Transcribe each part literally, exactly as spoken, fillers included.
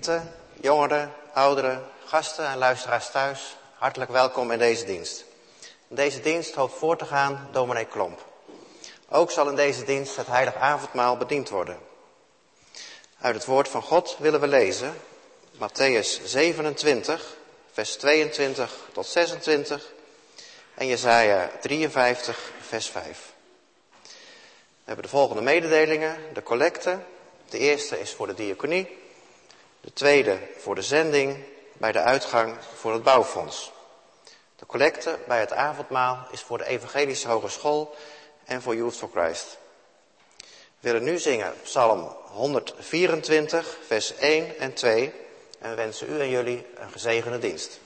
gemeente, jongeren, ouderen, gasten en luisteraars thuis, hartelijk welkom in deze dienst. In deze dienst hoopt voor te gaan dominee Klomp. Ook zal in deze dienst het heilig avondmaal bediend worden. Uit het woord van God willen we lezen Mattheüs zevenentwintig, vers tweeëntwintig tot zesentwintig en Jesaja drieënvijftig, vers vijf. We hebben de volgende mededelingen, de collecte. De eerste is voor de diaconie, de tweede voor de zending, bij de uitgang voor het bouwfonds. De collecte bij het avondmaal is voor de Evangelische Hogeschool en voor Youth for Christ. We willen nu zingen Psalm honderdvierentwintig, vers één en twee en we wensen u en jullie een gezegende dienst.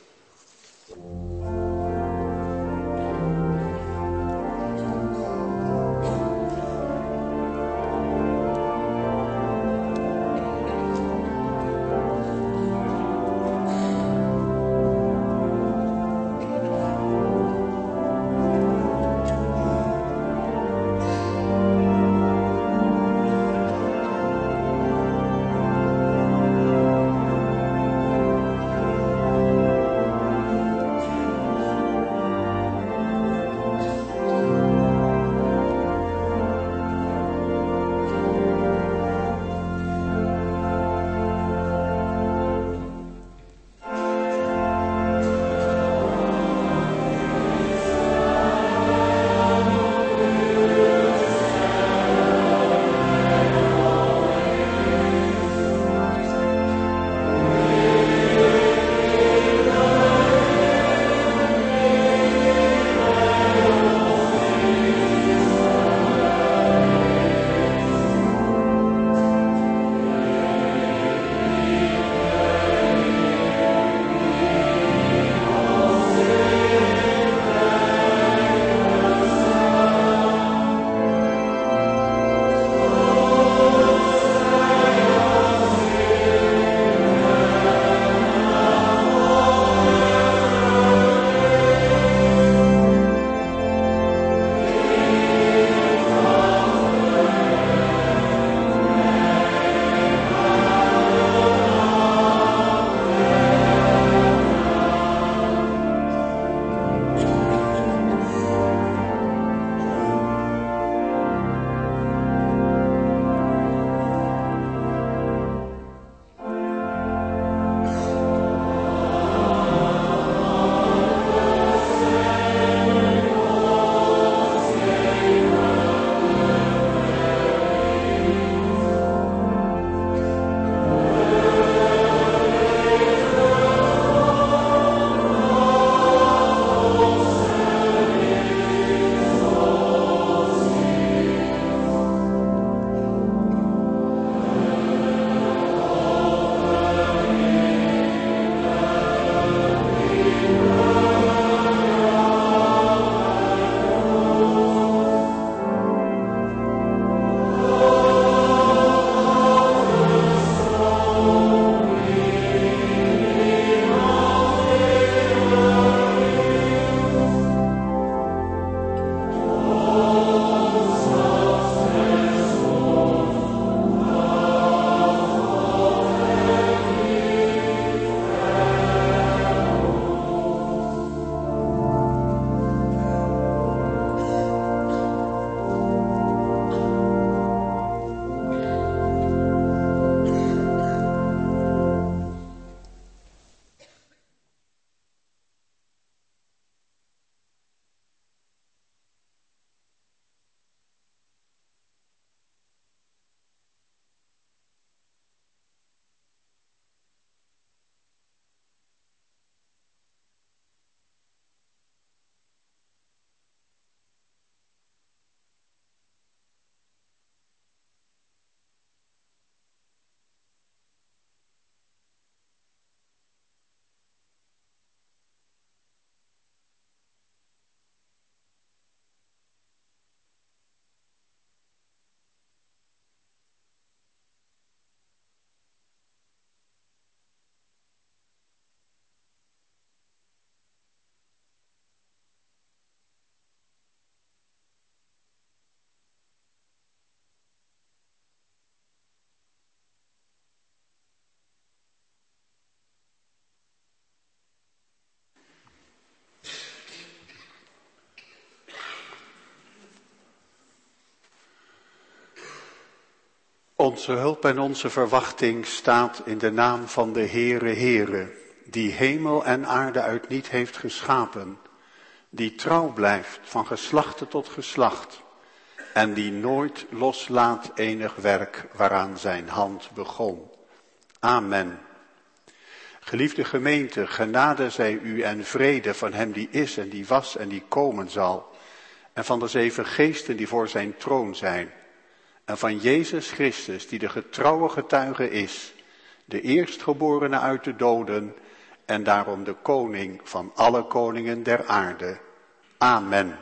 Onze hulp en onze verwachting staat in de naam van de Heere Heere, die hemel en aarde uit niet heeft geschapen, die trouw blijft van geslachte tot geslacht en die nooit loslaat enig werk waaraan zijn hand begon. Amen. Geliefde gemeente, genade zij u en vrede van hem die is en die was en die komen zal, en van de zeven geesten die voor zijn troon zijn, en van Jezus Christus die de getrouwe getuige is, de eerstgeborene uit de doden en daarom de koning van alle koningen der aarde. Amen.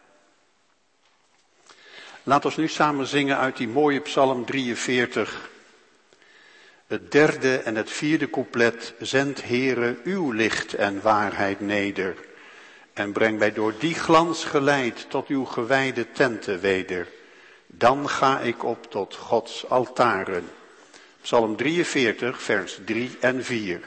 Laat ons nu samen zingen uit die mooie Psalm drieënveertig. Het derde en het vierde couplet: zend Heere uw licht en waarheid neder, en breng mij door die glans geleid tot uw gewijde tenten weder. Dan ga ik op tot Gods altaren. Psalm drieënveertig, vers drie en vier.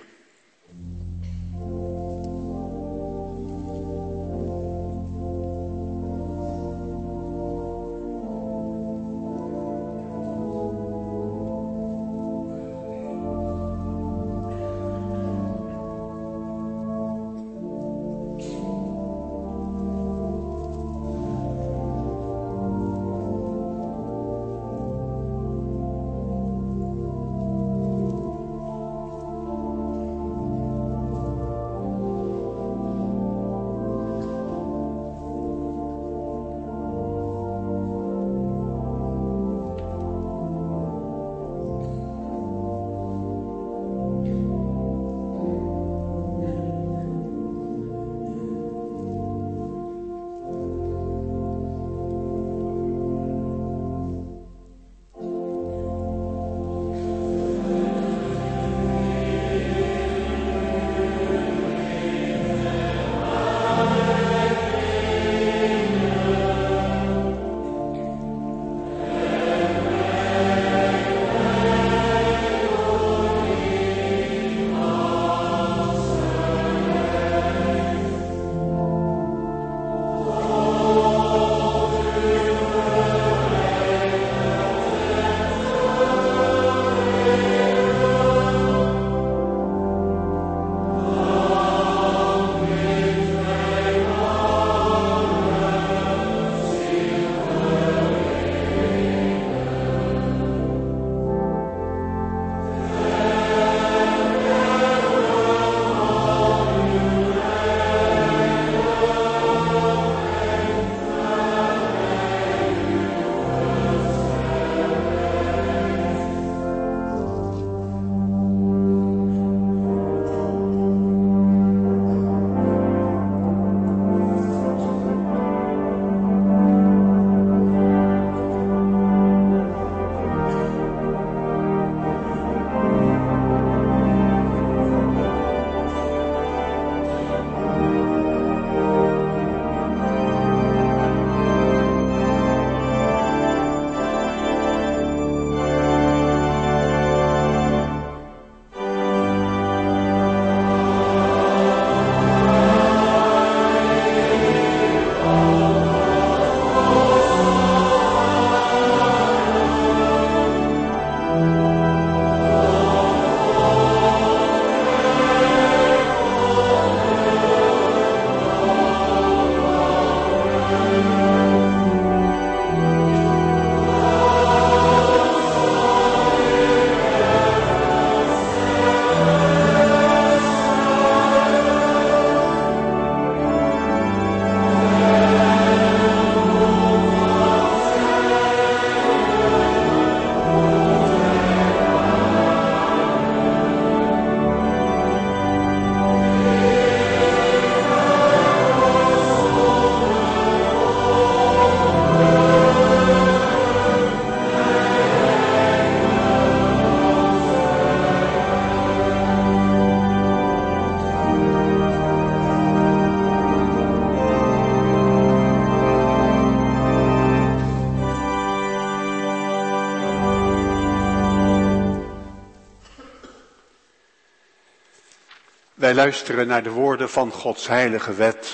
Wij luisteren naar de woorden van Gods heilige wet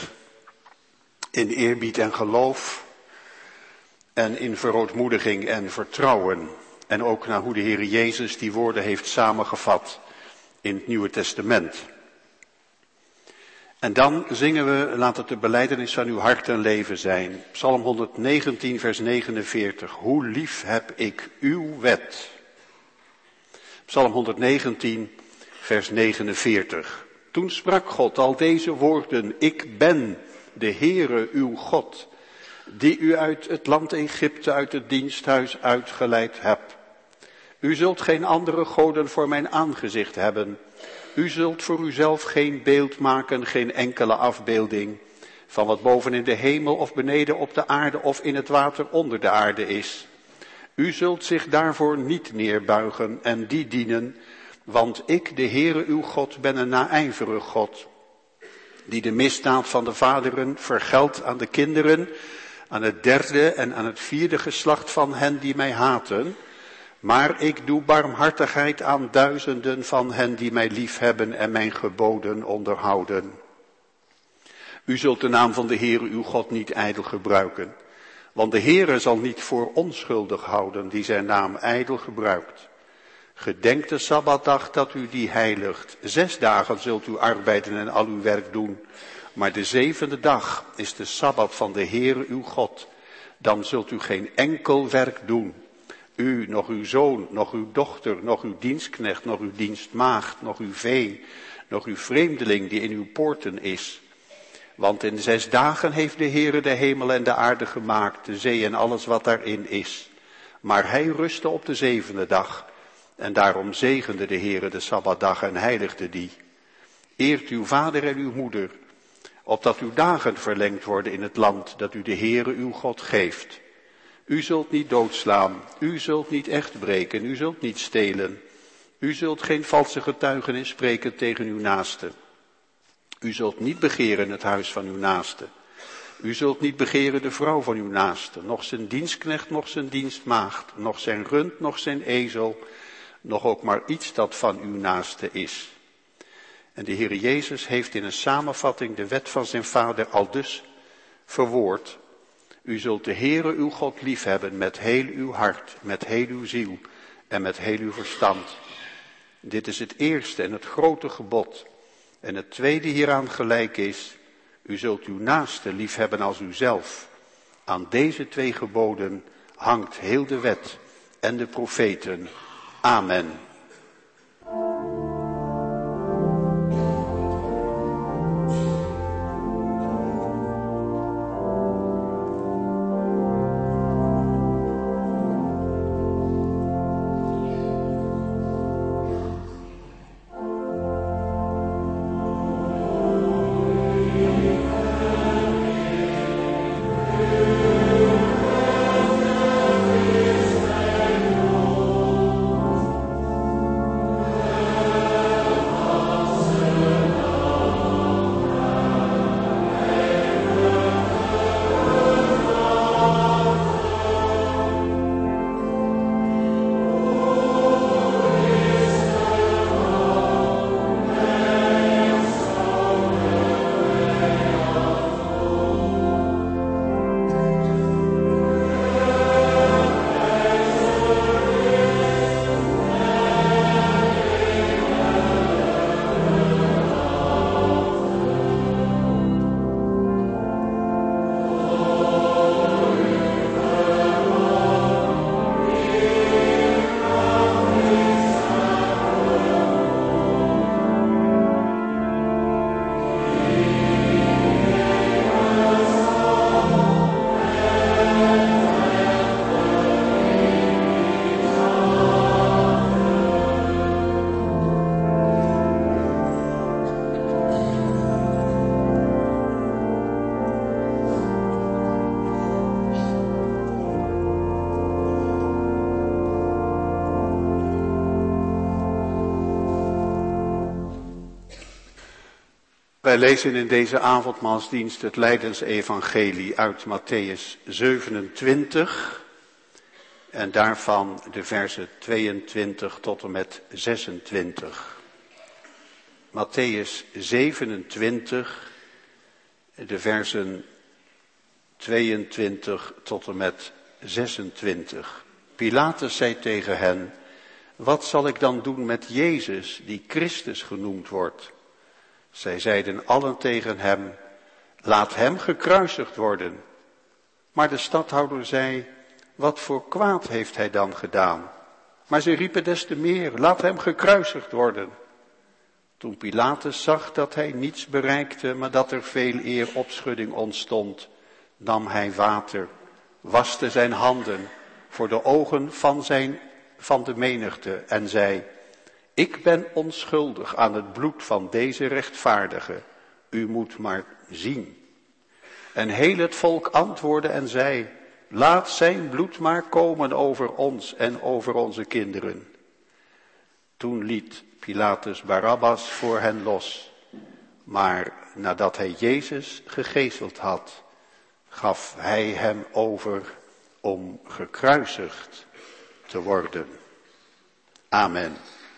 in eerbied en geloof en in verootmoediging en vertrouwen. En ook naar hoe de Heer Jezus die woorden heeft samengevat in het Nieuwe Testament. En dan zingen we, laat het de belijdenis van uw hart en leven zijn. Psalm honderdnegentien, vers negenenveertig. Hoe lief heb ik uw wet. Psalm honderdnegentien, vers negenenveertig. Toen sprak God al deze woorden. Ik ben de Heere uw God, die u uit het land Egypte, uit het diensthuis uitgeleid hebt. U zult geen andere goden voor mijn aangezicht hebben. U zult voor uzelf geen beeld maken, geen enkele afbeelding van wat boven in de hemel of beneden op de aarde of in het water onder de aarde is. U zult zich daarvoor niet neerbuigen en die dienen, want ik, de Heere uw God, ben een naijverig God, die de misdaad van de vaderen vergeldt aan de kinderen, aan het derde en aan het vierde geslacht van hen die mij haten. Maar ik doe barmhartigheid aan duizenden van hen die mij liefhebben en mijn geboden onderhouden. U zult de naam van de Heere uw God niet ijdel gebruiken, want de Heere zal niet voor onschuldig houden die zijn naam ijdel gebruikt. Gedenk de Sabbatdag dat u die heiligt. Zes dagen zult u arbeiden en al uw werk doen. Maar de zevende dag is de Sabbat van de Heere uw God. Dan zult u geen enkel werk doen. U, nog uw zoon, nog uw dochter, nog uw dienstknecht, nog uw dienstmaagd, nog uw vee, nog uw vreemdeling die in uw poorten is. Want in zes dagen heeft de Heere de hemel en de aarde gemaakt, de zee en alles wat daarin is. Maar hij rustte op de zevende dag. En daarom zegende de Heere de Sabbatdag en heiligde die. Eert uw vader en uw moeder, opdat uw dagen verlengd worden in het land dat u de Heere uw God geeft. U zult niet doodslaan, u zult niet echt breken, u zult niet stelen. U zult geen valse getuigenis spreken tegen uw naaste. U zult niet begeren het huis van uw naaste. U zult niet begeren de vrouw van uw naaste, noch zijn dienstknecht, noch zijn dienstmaagd, noch zijn rund, noch zijn ezel, nog ook maar iets dat van uw naaste is. En de Heer Jezus heeft in een samenvatting de wet van zijn Vader aldus verwoord. U zult de Heere uw God liefhebben met heel uw hart, met heel uw ziel en met heel uw verstand. Dit is het eerste en het grote gebod. En het tweede hieraan gelijk is, u zult uw naaste liefhebben als uzelf. Aan deze twee geboden hangt heel de wet en de profeten. Amen. Wij lezen in deze avondmaalsdienst het lijdensevangelie uit Mattheüs zevenentwintig en daarvan de versen tweeëntwintig tot en met zesentwintig. Mattheüs zevenentwintig, de versen tweeëntwintig tot en met zesentwintig. Pilatus zei tegen hen, wat zal ik dan doen met Jezus, die Christus genoemd wordt? Zij zeiden allen tegen hem, laat hem gekruisigd worden. Maar de stadhouder zei, wat voor kwaad heeft hij dan gedaan? Maar ze riepen des te meer, laat hem gekruisigd worden. Toen Pilatus zag dat hij niets bereikte, maar dat er veel eer opschudding ontstond, nam hij water, waste zijn handen voor de ogen van, zijn, van de menigte en zei, ik ben onschuldig aan het bloed van deze rechtvaardige, u moet maar zien. En heel het volk antwoordde en zei, laat zijn bloed maar komen over ons en over onze kinderen. Toen liet Pilatus Barabbas voor hen los, maar nadat hij Jezus gegezeld had, gaf hij hem over om gekruisigd te worden. Amen.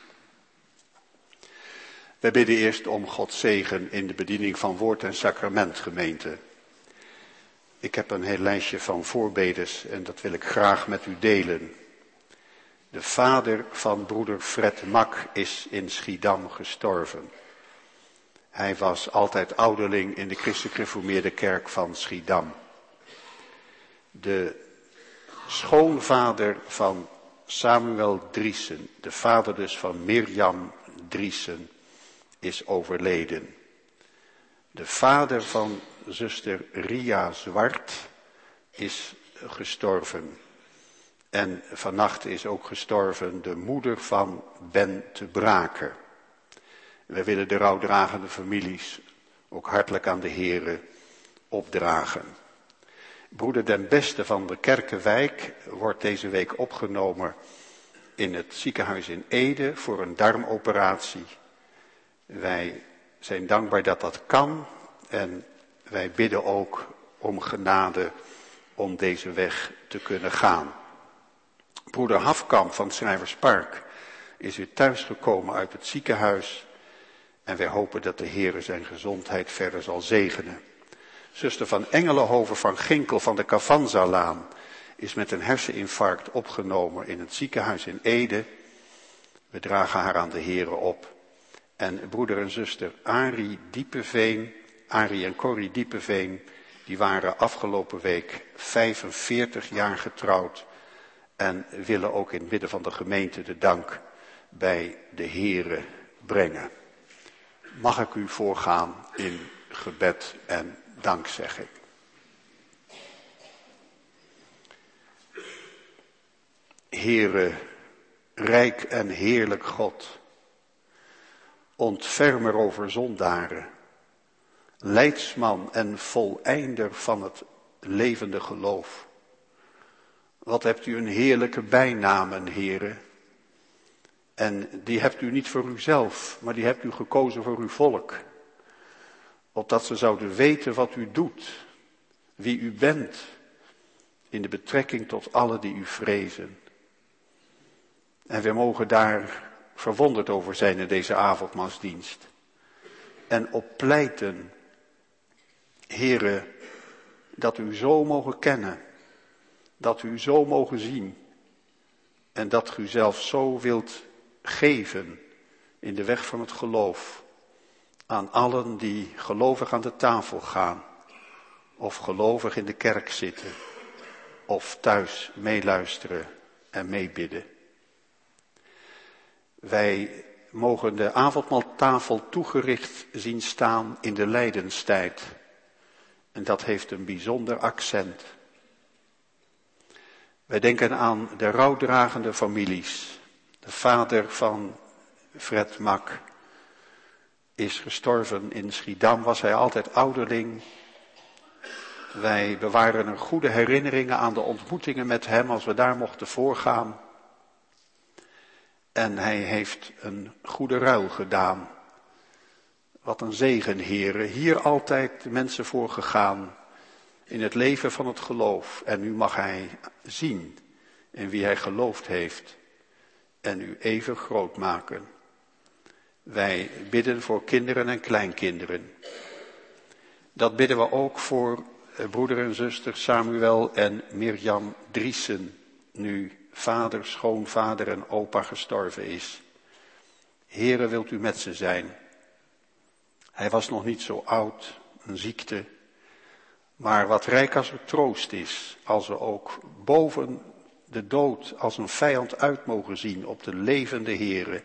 Wij bidden eerst om Gods zegen in de bediening van woord en sacrament, gemeente. Ik heb een heel lijstje van voorbedes en dat wil ik graag met u delen. De vader van broeder Fred Mak is in Schiedam gestorven. Hij was altijd ouderling in de Christelijk Gereformeerde Kerk van Schiedam. De schoonvader van Samuel Driessen, de vader dus van Mirjam Driessen, is overleden. De vader van zuster Ria Zwart is gestorven. En vannacht is ook gestorven de moeder van Ben te Braken. Wij willen de rouwdragende families ook hartelijk aan de Here opdragen. Broeder Den Beste van de Kerkenwijk wordt deze week opgenomen in het ziekenhuis in Ede voor een darmoperatie. Wij zijn dankbaar dat dat kan en wij bidden ook om genade om deze weg te kunnen gaan. Broeder Hafkamp van Schrijverspark is weer thuisgekomen uit het ziekenhuis en wij hopen dat de Heere zijn gezondheid verder zal zegenen. Zuster van Engelenhoven van Ginkel van de Cavanzalaan is met een herseninfarct opgenomen in het ziekenhuis in Ede. We dragen haar aan de Heere op. En broeder en zuster Arie Diepeveen, Arie en Corrie Diepeveen, die waren afgelopen week vijfenveertig jaar getrouwd en willen ook in het midden van de gemeente de dank bij de Heere brengen. Mag ik u voorgaan in gebed en dankzegging. Heere, rijk en heerlijk God, ontfermer over zondaren, leidsman en voleinder van het levende geloof. Wat hebt u een heerlijke bijnamen, Heere. En die hebt u niet voor uzelf, maar die hebt u gekozen voor uw volk. Opdat ze zouden weten wat u doet, wie u bent, in de betrekking tot allen die u vrezen. En we mogen daar verwonderd over zijn in deze avondmaalsdienst. En op pleiten, Heere, dat u zo mogen kennen, dat u zo mogen zien en dat u zelf zo wilt geven in de weg van het geloof aan allen die gelovig aan de tafel gaan of gelovig in de kerk zitten of thuis meeluisteren en meebidden. Wij mogen de avondmaaltafel toegericht zien staan in de lijdenstijd. En dat heeft een bijzonder accent. Wij denken aan de rouwdragende families. De vader van Fred Mak is gestorven in Schiedam, was hij altijd ouderling. Wij bewaren er goede herinneringen aan de ontmoetingen met hem als we daar mochten voorgaan. En hij heeft een goede ruil gedaan. Wat een zegen, Heere. Hier altijd mensen voor gegaan in het leven van het geloof. En nu mag hij zien in wie hij geloofd heeft en u even groot maken. Wij bidden voor kinderen en kleinkinderen. Dat bidden we ook voor broeder en zuster Samuel en Mirjam Driessen, nu vader, schoonvader en opa gestorven is. Heere, wilt u met ze zijn? Hij was nog niet zo oud, een ziekte. Maar wat rijk als er troost is, als we ook boven de dood als een vijand uit mogen zien op de levende Heere.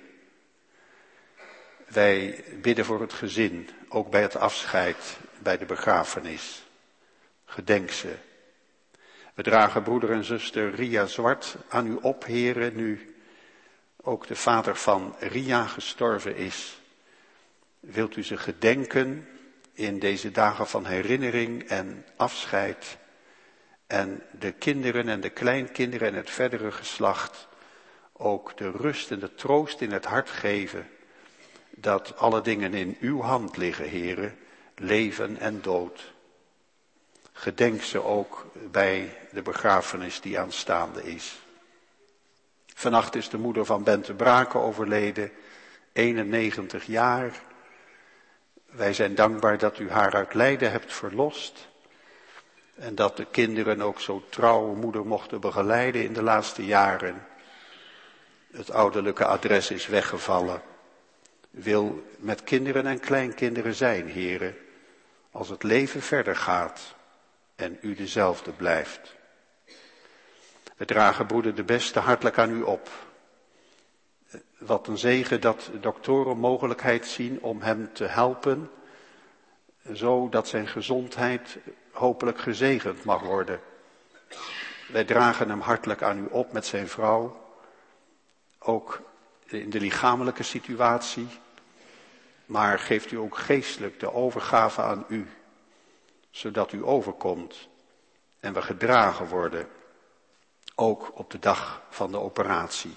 Wij bidden voor het gezin, ook bij het afscheid, bij de begrafenis. Gedenk ze. We dragen broeder en zuster Ria Zwart aan u op, Heere, nu ook de vader van Ria gestorven is. Wilt u ze gedenken in deze dagen van herinnering en afscheid. En de kinderen en de kleinkinderen en het verdere geslacht ook de rust en de troost in het hart geven. Dat alle dingen in uw hand liggen, Heere, leven en dood. Gedenk ze ook bij de begrafenis die aanstaande is. Vannacht is de moeder van Bente Braken overleden, eenennegentig jaar. Wij zijn dankbaar dat u haar uit lijden hebt verlost. En dat de kinderen ook zo trouw moeder mochten begeleiden in de laatste jaren. Het ouderlijke adres is weggevallen. Wil met kinderen en kleinkinderen zijn, Heere, als het leven verder gaat en u dezelfde blijft. We dragen broeder de Beste hartelijk aan u op. Wat een zegen dat de doktoren mogelijkheid zien om hem te helpen, zodat zijn gezondheid hopelijk gezegend mag worden. Wij dragen hem hartelijk aan u op met zijn vrouw, ook in de lichamelijke situatie, maar geeft u ook geestelijk de overgave aan u, zodat u overkomt en we gedragen worden, ook op de dag van de operatie.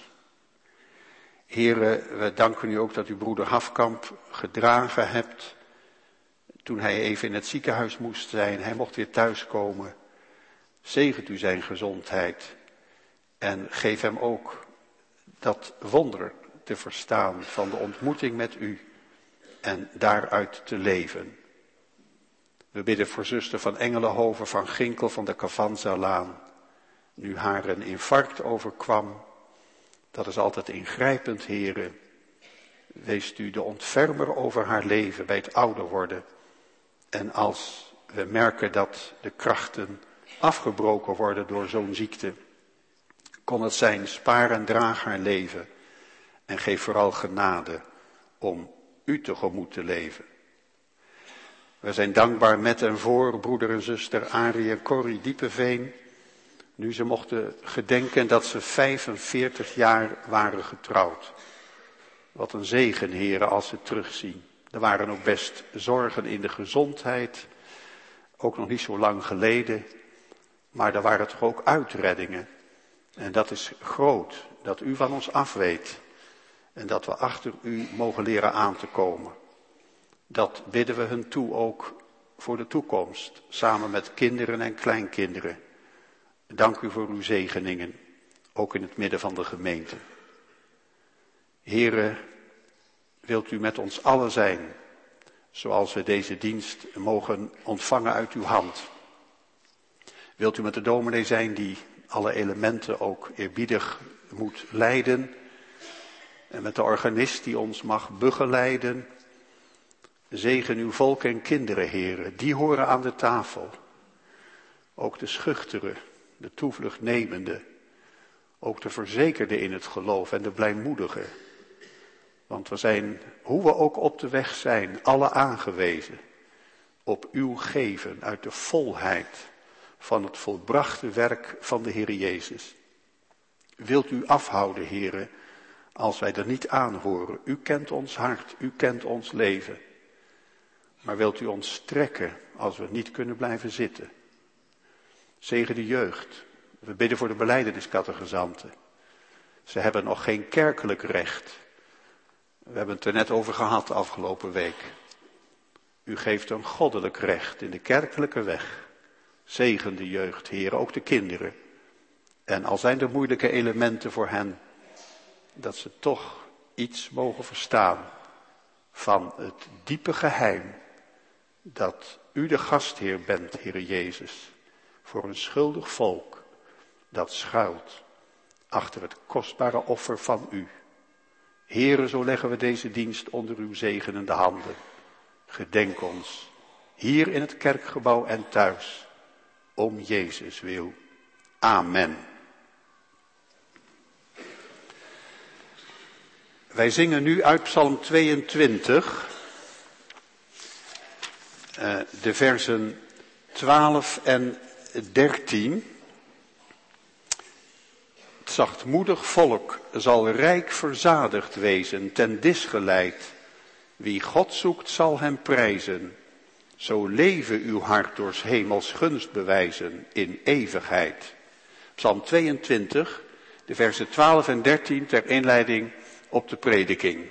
Here, we danken u ook dat u broeder Hafkamp gedragen hebt toen hij even in het ziekenhuis moest zijn. Hij mocht weer thuiskomen. Zegent u zijn gezondheid en geef hem ook dat wonder te verstaan van de ontmoeting met u en daaruit te leven. We bidden voor zuster van Engelenhoven van Ginkel van de Cavanza-laan. Nu haar een infarct overkwam, dat is altijd ingrijpend, Heere. Wees u de ontfermer over haar leven bij het ouder worden. En als we merken dat de krachten afgebroken worden door zo'n ziekte, kon het zijn, spaar en draag haar leven. En geef vooral genade om u tegemoet te leven. We zijn dankbaar met en voor broeder en zuster Arie en Corrie Diepeveen. Nu ze mochten gedenken dat ze vijfenveertig jaar waren getrouwd. Wat een zegen, heren, als ze terugzien. Er waren ook best zorgen in de gezondheid. Ook nog niet zo lang geleden. Maar er waren toch ook uitreddingen. En dat is groot, dat u van ons afweet. En dat we achter u mogen leren aan te komen. Dat bidden we hun toe ook voor de toekomst. Samen met kinderen en kleinkinderen. Dank u voor uw zegeningen, ook in het midden van de gemeente. Here, wilt u met ons allen zijn, zoals we deze dienst mogen ontvangen uit uw hand. Wilt u met de dominee zijn die alle elementen ook eerbiedig moet leiden. En met de organist die ons mag begeleiden. Zegen uw volk en kinderen, heren, die horen aan de tafel. Ook de schuchteren. De toevlucht nemende, ook de verzekerde in het geloof en de blijmoedige. Want we zijn, hoe we ook op de weg zijn, alle aangewezen op uw geven uit de volheid van het volbrachte werk van de Heer Jezus. Wilt u afhouden, heren, als wij er niet aanhoren. U kent ons hart, u kent ons leven. Maar wilt u ons strekken als we niet kunnen blijven zitten. Zegen de jeugd. We bidden voor de belijdeniscategezanten. Ze hebben nog geen kerkelijk recht. We hebben het er net over gehad de afgelopen week. U geeft een goddelijk recht in de kerkelijke weg. Zegen de jeugd, Heer, ook de kinderen. En al zijn er moeilijke elementen voor hen, dat ze toch iets mogen verstaan van het diepe geheim dat u de gastheer bent, Heer Jezus. Voor een schuldig volk dat schuilt achter het kostbare offer van u. Heere, zo leggen we deze dienst onder uw zegenende handen. Gedenk ons, hier in het kerkgebouw en thuis, om Jezus wil. Amen. Wij zingen nu uit Psalm tweeëntwintig, uh, de versen twaalf en dertien. Het zachtmoedig volk zal rijk verzadigd wezen, ten dis geleid. Wie God zoekt zal hem prijzen. Zo leven uw hart door 's hemels gunst bewijzen in eeuwigheid. Psalm tweeëntwintig, de versen twaalf en dertien ter inleiding op de prediking.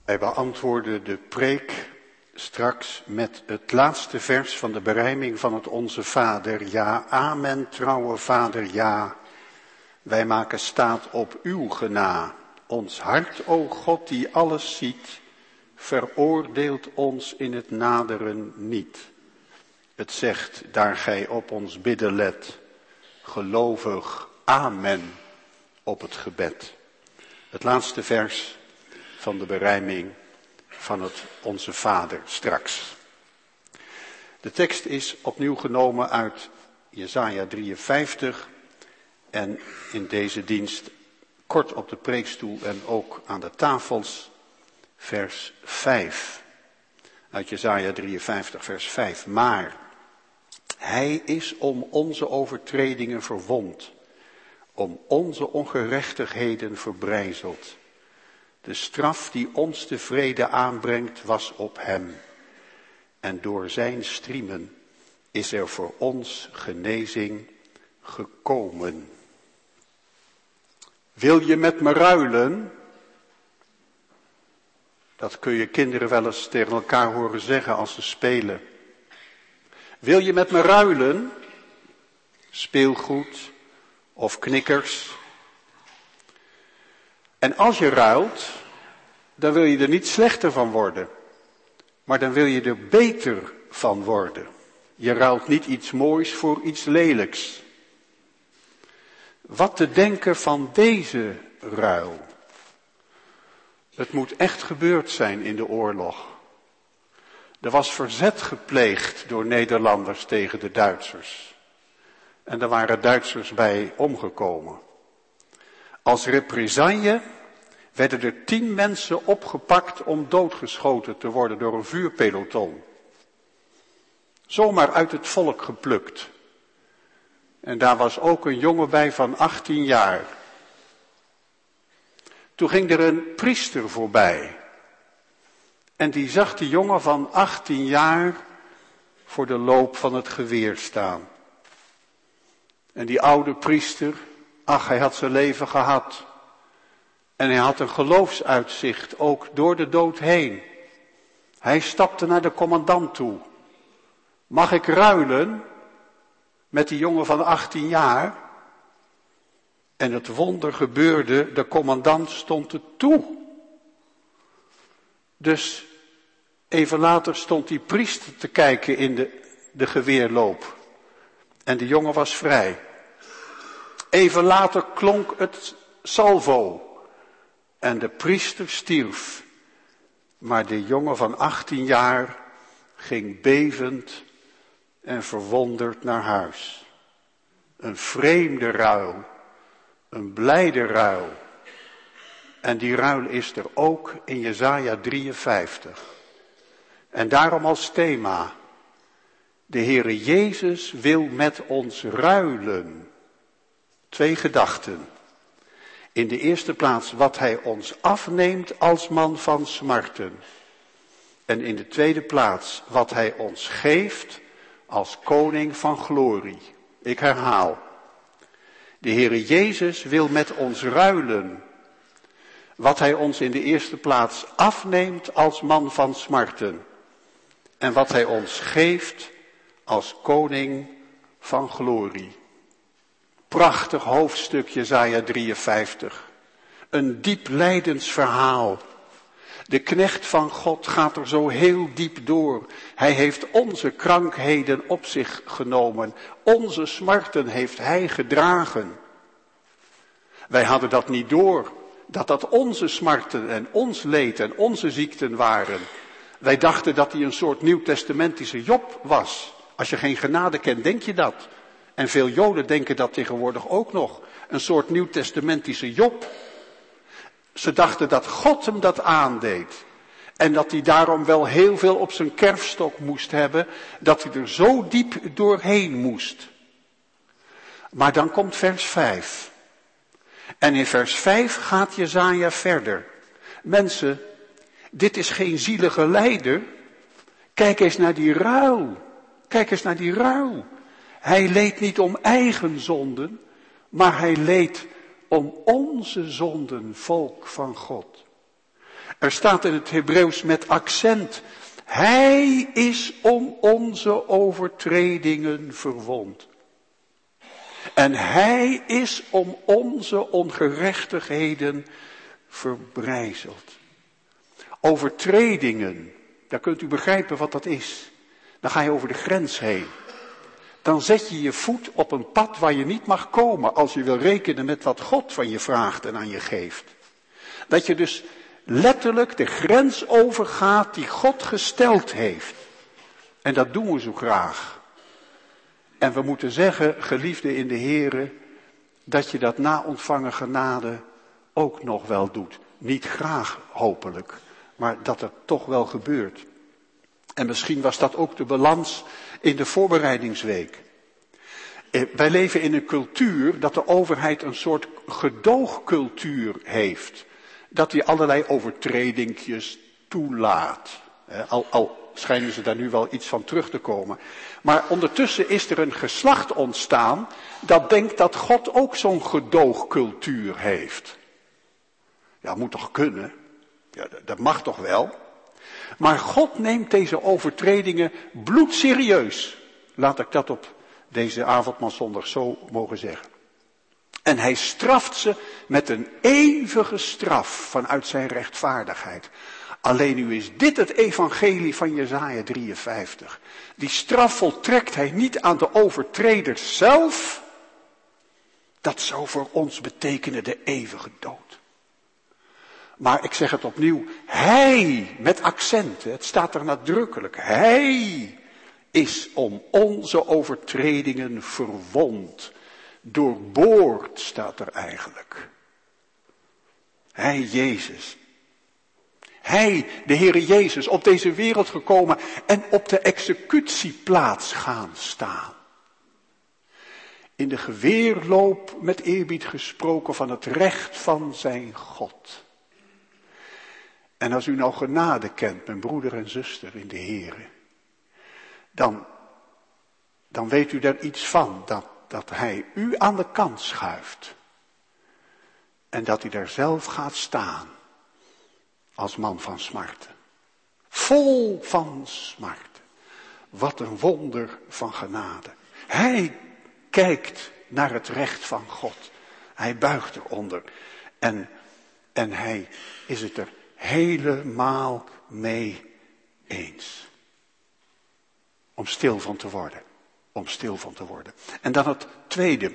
Wij beantwoorden de preek straks met het laatste vers van de berijming van het Onze Vader. Ja, amen, trouwe Vader, ja. Wij maken staat op uw gena. Ons hart, o God, die alles ziet, veroordeelt ons in het naderen niet. Het zegt, daar gij op ons bidden let, gelovig, amen, op het gebed. Het laatste vers van de berijming van het Onze Vader straks. De tekst is opnieuw genomen uit Jesaja drieënvijftig en in deze dienst kort op de preekstoel en ook aan de tafels, vers vijf. Uit Jesaja drieënvijftig, vers vijf. Maar hij is om onze overtredingen verwond, om onze ongerechtigheden verbrijzeld. De straf die ons de vrede aanbrengt was op hem. En door zijn striemen is er voor ons genezing gekomen. Wil je met me ruilen? Dat kun je kinderen wel eens tegen elkaar horen zeggen als ze spelen. Wil je met me ruilen? Speelgoed of knikkers. En als je ruilt, dan wil je er niet slechter van worden. Maar dan wil je er beter van worden. Je ruilt niet iets moois voor iets lelijks. Wat te denken van deze ruil? Het moet echt gebeurd zijn in de oorlog. Er was verzet gepleegd door Nederlanders tegen de Duitsers. En er waren Duitsers bij omgekomen. Als represaille werden er tien mensen opgepakt om doodgeschoten te worden door een vuurpeloton. Zomaar uit het volk geplukt. En daar was ook een jongen bij van achttien jaar. Toen ging er een priester voorbij. En die zag die jongen van achttien jaar voor de loop van het geweer staan. En die oude priester, ach, hij had zijn leven gehad. En hij had een geloofsuitzicht, ook door de dood heen. Hij stapte naar de commandant toe. Mag ik ruilen met die jongen van achttien jaar? En het wonder gebeurde, de commandant stond het toe. Dus even later stond die priester te kijken in de, de geweerloop. En de jongen was vrij. Even later klonk het salvo. En de priester stierf. Maar de jongen van achttien jaar ging bevend en verwonderd naar huis. Een vreemde ruil. Een blijde ruil. En die ruil is er ook in Jesaja drieënvijftig. En daarom als thema. De Heere Jezus wil met ons ruilen. Twee gedachten. In de eerste plaats wat hij ons afneemt als man van smarten. En in de tweede plaats wat hij ons geeft als koning van glorie. Ik herhaal. De Heere Jezus wil met ons ruilen. Wat hij ons in de eerste plaats afneemt als man van smarten. En wat hij ons geeft als koning van glorie. Prachtig hoofdstuk Jesaja drieënvijftig. Een diep lijdensverhaal. De knecht van God gaat er zo heel diep door. Hij heeft onze krankheden op zich genomen. Onze smarten heeft hij gedragen. Wij hadden dat niet door. Dat dat onze smarten en ons leed en onze ziekten waren. Wij dachten dat hij een soort nieuwtestamentische Job was. Als je geen genade kent, denk je dat. En veel Joden denken dat tegenwoordig ook nog. Een soort nieuwtestamentische Job. Ze dachten dat God hem dat aandeed. En dat hij daarom wel heel veel op zijn kerfstok moest hebben. Dat hij er zo diep doorheen moest. Maar dan komt vers vijf. En in vers vijf gaat Jesaja verder. Mensen, dit is geen zielige lijder. Kijk eens naar die ruil. Kijk eens naar die ruil. Hij leed niet om eigen zonden, maar hij leed om onze zonden, volk van God. Er staat in het Hebreeuws met accent. Hij is om onze overtredingen verwond. En hij is om onze ongerechtigheden verbrijzeld. Overtredingen, daar kunt u begrijpen wat dat is. Dan ga je over de grens heen. Dan zet je je voet op een pad waar je niet mag komen als je wil rekenen met wat God van je vraagt en aan je geeft. Dat je dus letterlijk de grens overgaat die God gesteld heeft. En dat doen we zo graag. En we moeten zeggen, geliefden in de Here, dat je dat na ontvangen genade ook nog wel doet. Niet graag hopelijk, maar dat het toch wel gebeurt. En misschien was dat ook de balans in de voorbereidingsweek. Wij leven in een cultuur dat de overheid een soort gedoogcultuur heeft. Dat die allerlei overtredingjes toelaat. Al, al schijnen ze daar nu wel iets van terug te komen. Maar ondertussen is er een geslacht ontstaan dat denkt dat God ook zo'n gedoogcultuur heeft. Ja, moet toch kunnen? Ja, dat mag toch wel? Maar God neemt deze overtredingen bloedserieus. Laat ik dat op deze avondmaalzondag zo mogen zeggen. En hij straft ze met een eeuwige straf vanuit zijn rechtvaardigheid. Alleen nu is dit het evangelie van Jesaja drieënvijftig. Die straf voltrekt hij niet aan de overtreders zelf. Dat zou voor ons betekenen de eeuwige dood. Maar ik zeg het opnieuw, hij, met accenten, het staat er nadrukkelijk, hij is om onze overtredingen verwond. Doorboord staat er eigenlijk. Hij, Jezus. Hij, de Heere Jezus, op deze wereld gekomen en op de executieplaats gaan staan. In de geweerloop met eerbied gesproken van het recht van zijn God. En als u nou genade kent, mijn broeder en zuster in de Heere, dan, dan weet u daar iets van, dat, dat hij u aan de kant schuift. En dat hij daar zelf gaat staan, als man van smarten. Vol van smarten. Wat een wonder van genade. Hij kijkt naar het recht van God. Hij buigt eronder. En, en hij is het er helemaal mee eens. Om stil van te worden. Om stil van te worden. En dan het tweede.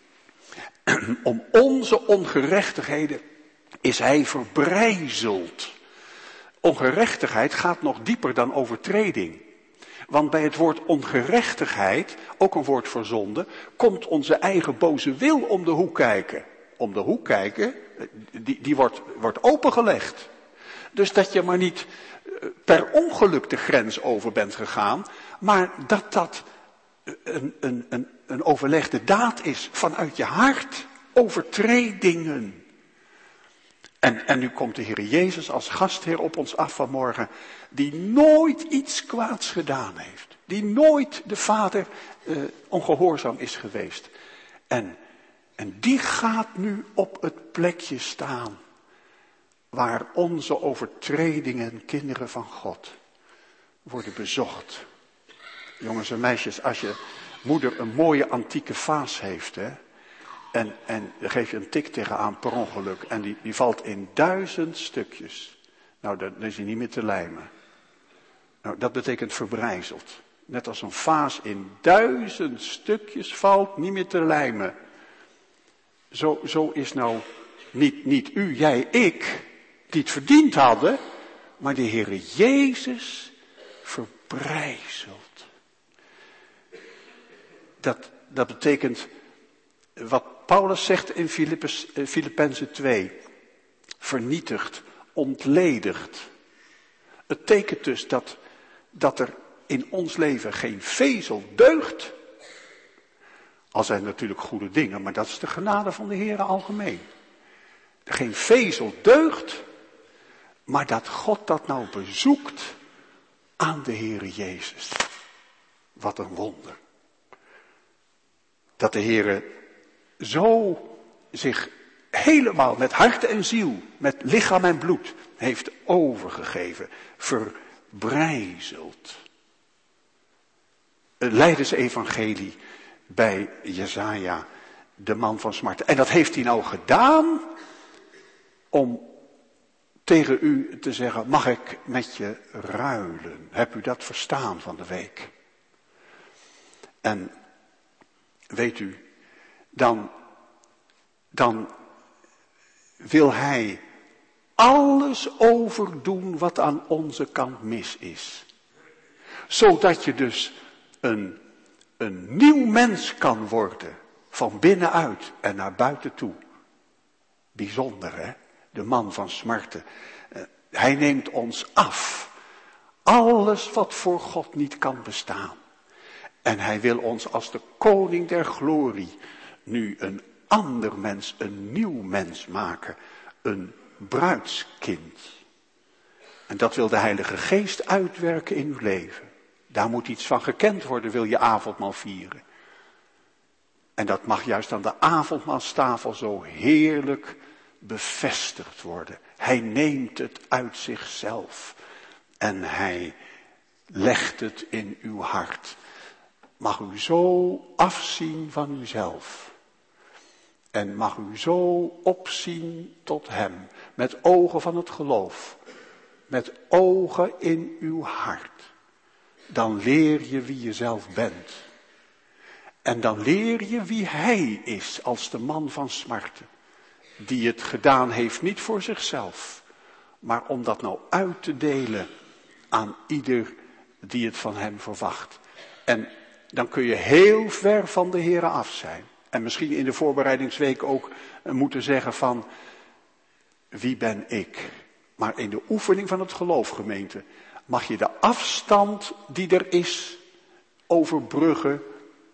Om onze ongerechtigheden is hij verbrijzeld. Ongerechtigheid gaat nog dieper dan overtreding. Want bij het woord ongerechtigheid, ook een woord voor zonde, komt onze eigen boze wil om de hoek kijken. Om de hoek kijken, die, die wordt, wordt opengelegd. Dus dat je maar niet per ongeluk de grens over bent gegaan, maar dat dat een, een, een, een overlegde daad is vanuit je hart. Overtredingen. En, en nu komt de Heer Jezus als gastheer op ons af vanmorgen, die nooit iets kwaads gedaan heeft. Die nooit de Vader uh, ongehoorzaam is geweest. En, en die gaat nu op het plekje staan, waar onze overtredingen, kinderen van God, worden bezocht. Jongens en meisjes, als je moeder een mooie antieke vaas heeft, hè, en, en dan geef je een tik tegenaan per ongeluk, en die, die valt in duizend stukjes. Nou, dan is hij niet meer te lijmen. Nou, dat betekent verbrijzeld. Net als een vaas in duizend stukjes valt, niet meer te lijmen. Zo, zo is nou niet, niet u, jij, ik, die het verdiend hadden, maar de Heere Jezus verbrijzeld. Dat, dat betekent wat Paulus zegt in Filippenzen twee. Vernietigd, ontledigd. Het betekent dus dat, dat er in ons leven geen vezel deugt. Al zijn natuurlijk goede dingen, maar dat is de genade van de Heere algemeen. Geen vezel deugt, maar dat God dat nou bezoekt aan de Heere Jezus. Wat een wonder. Dat de Heere zo zich helemaal met hart en ziel, met lichaam en bloed, heeft overgegeven, verbrijzeld. Het Lijdensevangelie bij Jesaja, de man van smart. En dat heeft hij nou gedaan om tegen u te zeggen, mag ik met je ruilen? Heb u dat verstaan van de week? En weet u, dan, dan wil hij alles overdoen wat aan onze kant mis is. Zodat je dus een, een nieuw mens kan worden, van binnenuit en naar buiten toe. Bijzonder, hè? De man van smarten. Uh, hij neemt ons af. Alles wat voor God niet kan bestaan. En hij wil ons als de koning der glorie nu een ander mens, een nieuw mens maken. Een bruidskind. En dat wil de Heilige Geest uitwerken in uw leven. Daar moet iets van gekend worden, wil je avondmaal vieren. En dat mag juist aan de avondmaalstafel zo heerlijk bevestigd worden. Hij neemt het uit zichzelf. En hij legt het in uw hart. Mag u zo afzien van uzelf. En mag u zo opzien tot hem. Met ogen van het geloof. Met ogen in uw hart. Dan leer je wie je zelf bent. En dan leer je wie hij is als de man van smarten. Die het gedaan heeft niet voor zichzelf. Maar om dat nou uit te delen aan ieder die het van hem verwacht. En dan kun je heel ver van de Here af zijn. En misschien in de voorbereidingsweek ook moeten zeggen van, wie ben ik? Maar in de oefening van het geloof, gemeente, mag je de afstand die er is overbruggen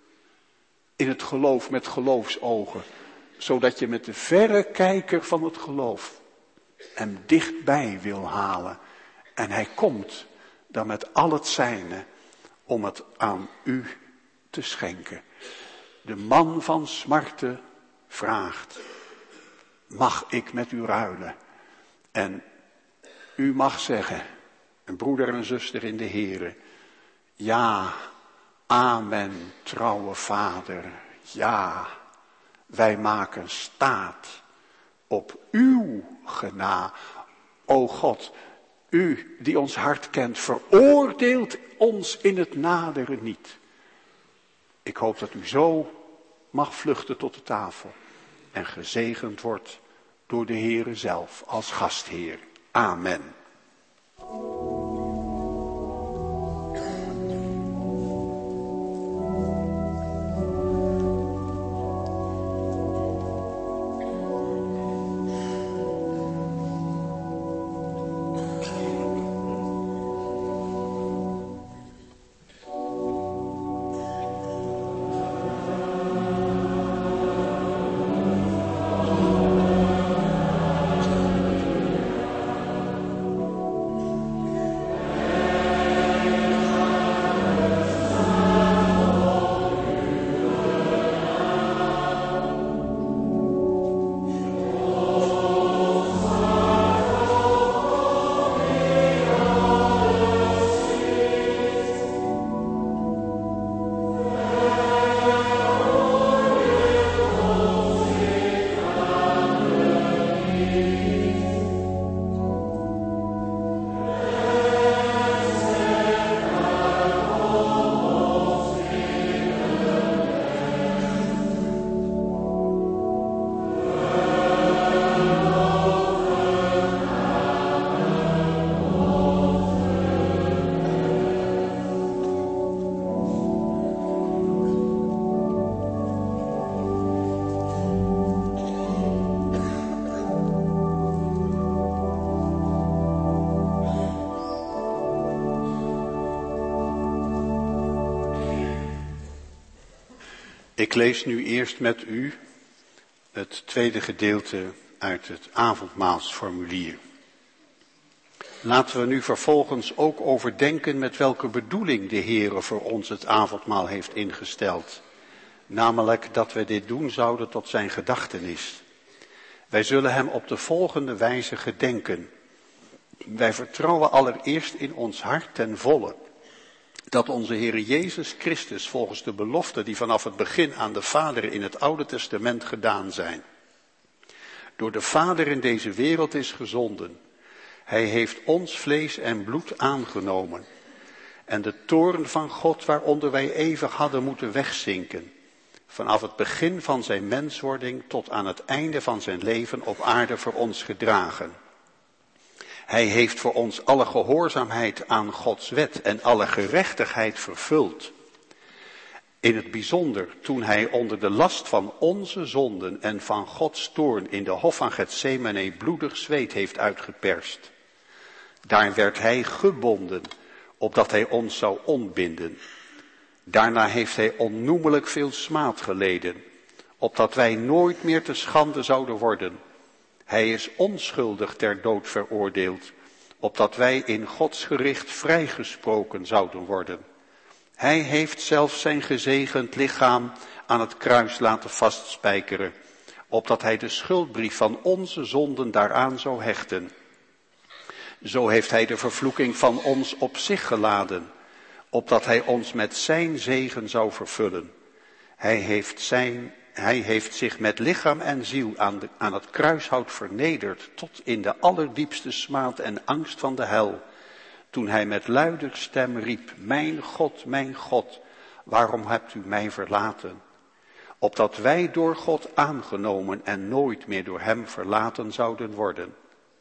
in het geloof met geloofsogen. Zodat je met de verrekijker van het geloof hem dichtbij wil halen. En hij komt dan met al het zijne om het aan u te schenken. De man van smarten vraagt, mag ik met u ruilen? En u mag zeggen, een broeder en een zuster in de Here, ja, amen, trouwe vader, ja, wij maken staat op uw gena. O God, u die ons hart kent, veroordeelt ons in het naderen niet. Ik hoop dat u zo mag vluchten tot de tafel en gezegend wordt door de Heere zelf als gastheer. Amen. Ik lees nu eerst met u het tweede gedeelte uit het avondmaalsformulier. Laten we nu vervolgens ook overdenken met welke bedoeling de Heere voor ons het avondmaal heeft ingesteld. Namelijk dat we dit doen zouden tot zijn gedachtenis. Wij zullen hem op de volgende wijze gedenken. Wij vertrouwen allereerst in ons hart ten volle dat onze Heer Jezus Christus volgens de beloften die vanaf het begin aan de Vader in het Oude Testament gedaan zijn, door de Vader in deze wereld is gezonden. Hij heeft ons vlees en bloed aangenomen en de toorn van God waaronder wij eeuwig hadden moeten wegzinken, vanaf het begin van zijn menswording tot aan het einde van zijn leven op aarde voor ons gedragen. Hij heeft voor ons alle gehoorzaamheid aan Gods wet en alle gerechtigheid vervuld. In het bijzonder toen hij onder de last van onze zonden en van Gods toorn in de hof van Getsemane bloedig zweet heeft uitgeperst. Daar werd hij gebonden, opdat hij ons zou ontbinden. Daarna heeft hij onnoemelijk veel smaad geleden, opdat wij nooit meer te schande zouden worden. Hij is onschuldig ter dood veroordeeld, opdat wij in Gods gericht vrijgesproken zouden worden. Hij heeft zelfs zijn gezegend lichaam aan het kruis laten vastspijkeren, opdat hij de schuldbrief van onze zonden daaraan zou hechten. Zo heeft hij de vervloeking van ons op zich geladen, opdat hij ons met zijn zegen zou vervullen. Hij heeft, zijn, hij heeft zich met lichaam en ziel aan, de, aan het kruishout vernederd, tot in de allerdiepste smaad en angst van de hel, toen hij met luider stem riep, mijn God, mijn God, waarom hebt u mij verlaten? Opdat wij door God aangenomen en nooit meer door hem verlaten zouden worden.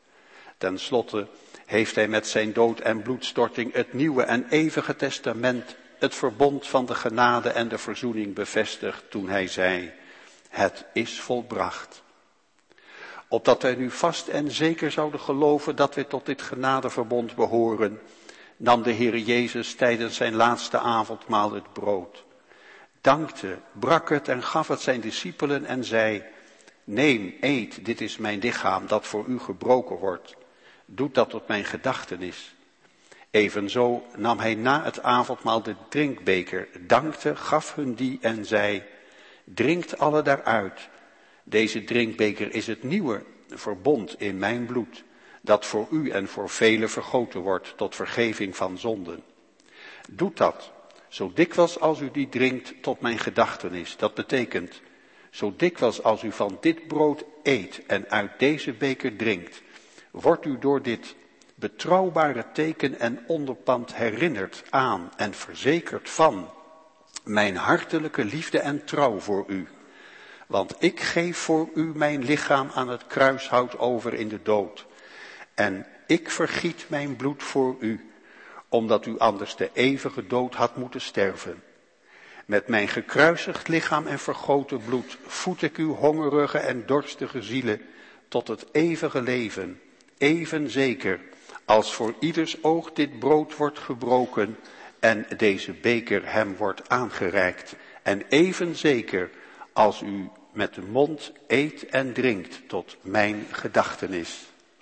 Ten slotte heeft hij met zijn dood en bloedstorting het nieuwe en eeuwige testament, het verbond van de genade en de verzoening bevestigd toen hij zei, het is volbracht. Opdat wij nu vast en zeker zouden geloven dat wij tot dit genadeverbond behoren, nam de Heer Jezus tijdens zijn laatste avondmaal het brood, dankte, brak het en gaf het zijn discipelen en zei, neem, eet, dit is mijn lichaam dat voor u gebroken wordt. Doet dat tot mijn gedachtenis. Evenzo nam hij na het avondmaal de drinkbeker, dankte, gaf hun die en zei, drinkt alle daaruit. Deze drinkbeker is het nieuwe verbond in mijn bloed, dat voor u en voor velen vergoten wordt tot vergeving van zonden. Doet dat, zo dikwijls als u die drinkt tot mijn gedachtenis. Dat betekent, zo dikwijls als u van dit brood eet en uit deze beker drinkt, wordt u door dit betrouwbare teken en onderpand herinnerd aan en verzekerd van mijn hartelijke liefde en trouw voor u. Want ik geef voor u mijn lichaam aan het kruishout over in de dood. En ik vergiet mijn bloed voor u, omdat u anders de eeuwige dood had moeten sterven. Met mijn gekruisigd lichaam en vergoten bloed voed ik uw hongerige en dorstige zielen tot het eeuwige leven. Even zeker als voor ieders oog dit brood wordt gebroken en deze beker hem wordt aangereikt. En even zeker als u met de mond eet en drinkt tot mijn gedachtenis.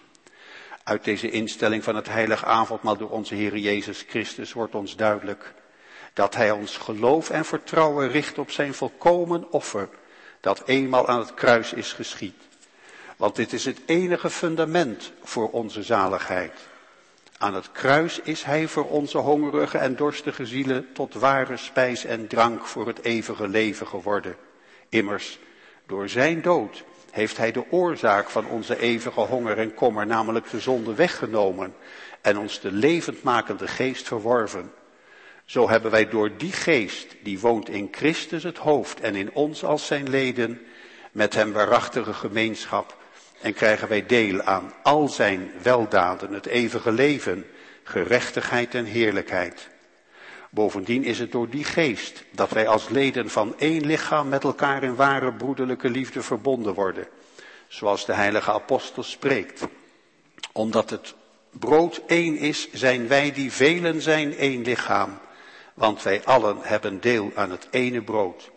Uit deze instelling van het heilige avondmaal door onze Heer Jezus Christus wordt ons duidelijk dat hij ons geloof en vertrouwen richt op zijn volkomen offer, dat eenmaal aan het kruis is geschied. Want dit is het enige fundament voor onze zaligheid. Aan het kruis is hij voor onze hongerige en dorstige zielen tot ware spijs en drank voor het eeuwige leven geworden. Immers, door zijn dood heeft hij de oorzaak van onze eeuwige honger en kommer, namelijk de zonde, weggenomen en ons de levendmakende geest verworven. Zo hebben wij door die geest, die woont in Christus het hoofd en in ons als zijn leden, met hem waarachtige gemeenschap en krijgen wij deel aan al zijn weldaden, het eeuwige leven, gerechtigheid en heerlijkheid. Bovendien is het door die geest dat wij als leden van één lichaam met elkaar in ware broederlijke liefde verbonden worden, zoals de heilige apostel spreekt. Omdat het brood één is, zijn wij die velen zijn één lichaam, want wij allen hebben deel aan het ene brood.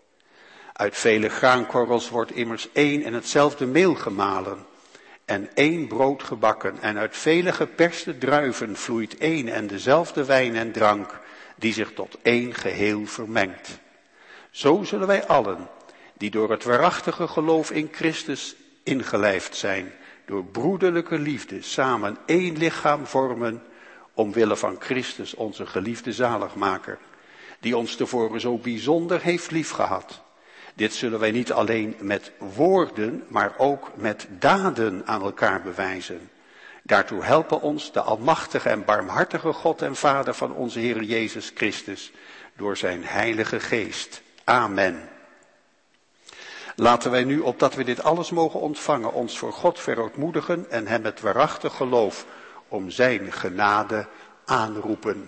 Uit vele graankorrels wordt immers één en hetzelfde meel gemalen en één brood gebakken, en uit vele geperste druiven vloeit één en dezelfde wijn en drank, die zich tot één geheel vermengt. Zo zullen wij allen, die door het waarachtige geloof in Christus ingelijfd zijn, door broederlijke liefde samen één lichaam vormen, omwille van Christus, onze geliefde zaligmaker, die ons tevoren zo bijzonder heeft liefgehad. Dit zullen wij niet alleen met woorden, maar ook met daden aan elkaar bewijzen. Daartoe helpen ons de almachtige en barmhartige God en Vader van onze Heer Jezus Christus, door zijn Heilige Geest. Amen. Laten wij nu, opdat we dit alles mogen ontvangen, ons voor God verootmoedigen en hem met waarachtig geloof om zijn genade aanroepen.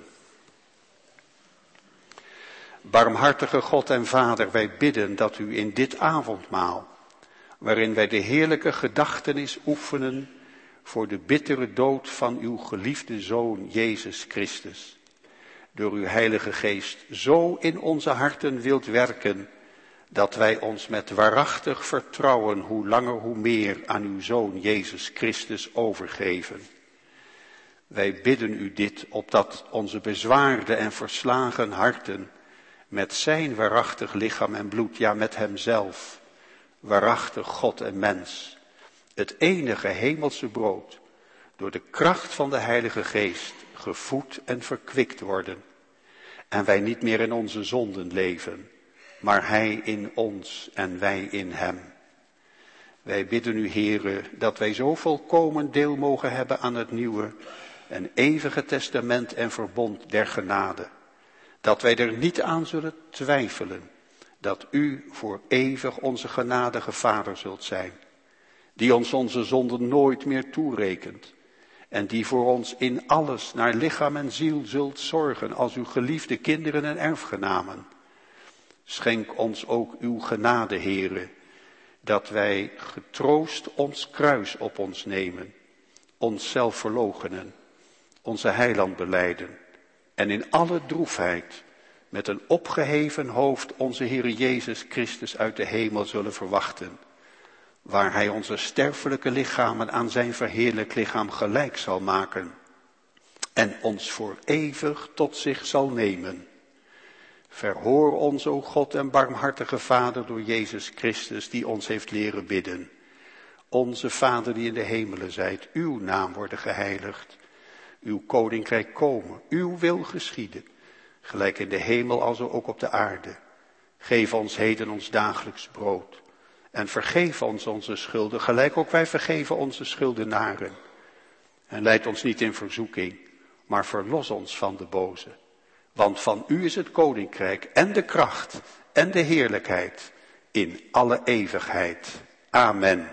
Barmhartige God en Vader, wij bidden dat u in dit avondmaal, waarin wij de heerlijke gedachtenis oefenen voor de bittere dood van uw geliefde Zoon Jezus Christus, door uw Heilige Geest zo in onze harten wilt werken, dat wij ons met waarachtig vertrouwen hoe langer hoe meer aan uw Zoon Jezus Christus overgeven. Wij bidden u dit, opdat onze bezwaarde en verslagen harten met zijn waarachtig lichaam en bloed, ja met hemzelf, waarachtig God en mens, het enige hemelse brood, door de kracht van de Heilige Geest gevoed en verkwikt worden. En wij niet meer in onze zonden leven, maar hij in ons en wij in hem. Wij bidden u, Heere, dat wij zo volkomen deel mogen hebben aan het nieuwe en eeuwige testament en verbond der genade, dat wij er niet aan zullen twijfelen, dat u voor eeuwig onze genadige Vader zult zijn, die ons onze zonden nooit meer toerekent, en die voor ons in alles naar lichaam en ziel zult zorgen als uw geliefde kinderen en erfgenamen. Schenk ons ook uw genade, Heere, dat wij getroost ons kruis op ons nemen, onszelf verloochenen, onze heiland belijden, en in alle droefheid met een opgeheven hoofd onze Heere Jezus Christus uit de hemel zullen verwachten, waar hij onze sterfelijke lichamen aan zijn verheerlijk lichaam gelijk zal maken en ons voor eeuwig tot zich zal nemen. Verhoor ons, o God en barmhartige Vader, door Jezus Christus, die ons heeft leren bidden. Onze Vader die in de hemelen zijt, uw naam worden geheiligd, uw koninkrijk komen, uw wil geschieden, gelijk in de hemel als ook op de aarde. Geef ons heden ons dagelijks brood. En vergeef ons onze schulden, gelijk ook wij vergeven onze schuldenaren. En leid ons niet in verzoeking, maar verlos ons van de boze. Want van u is het koninkrijk en de kracht en de heerlijkheid in alle eeuwigheid. Amen.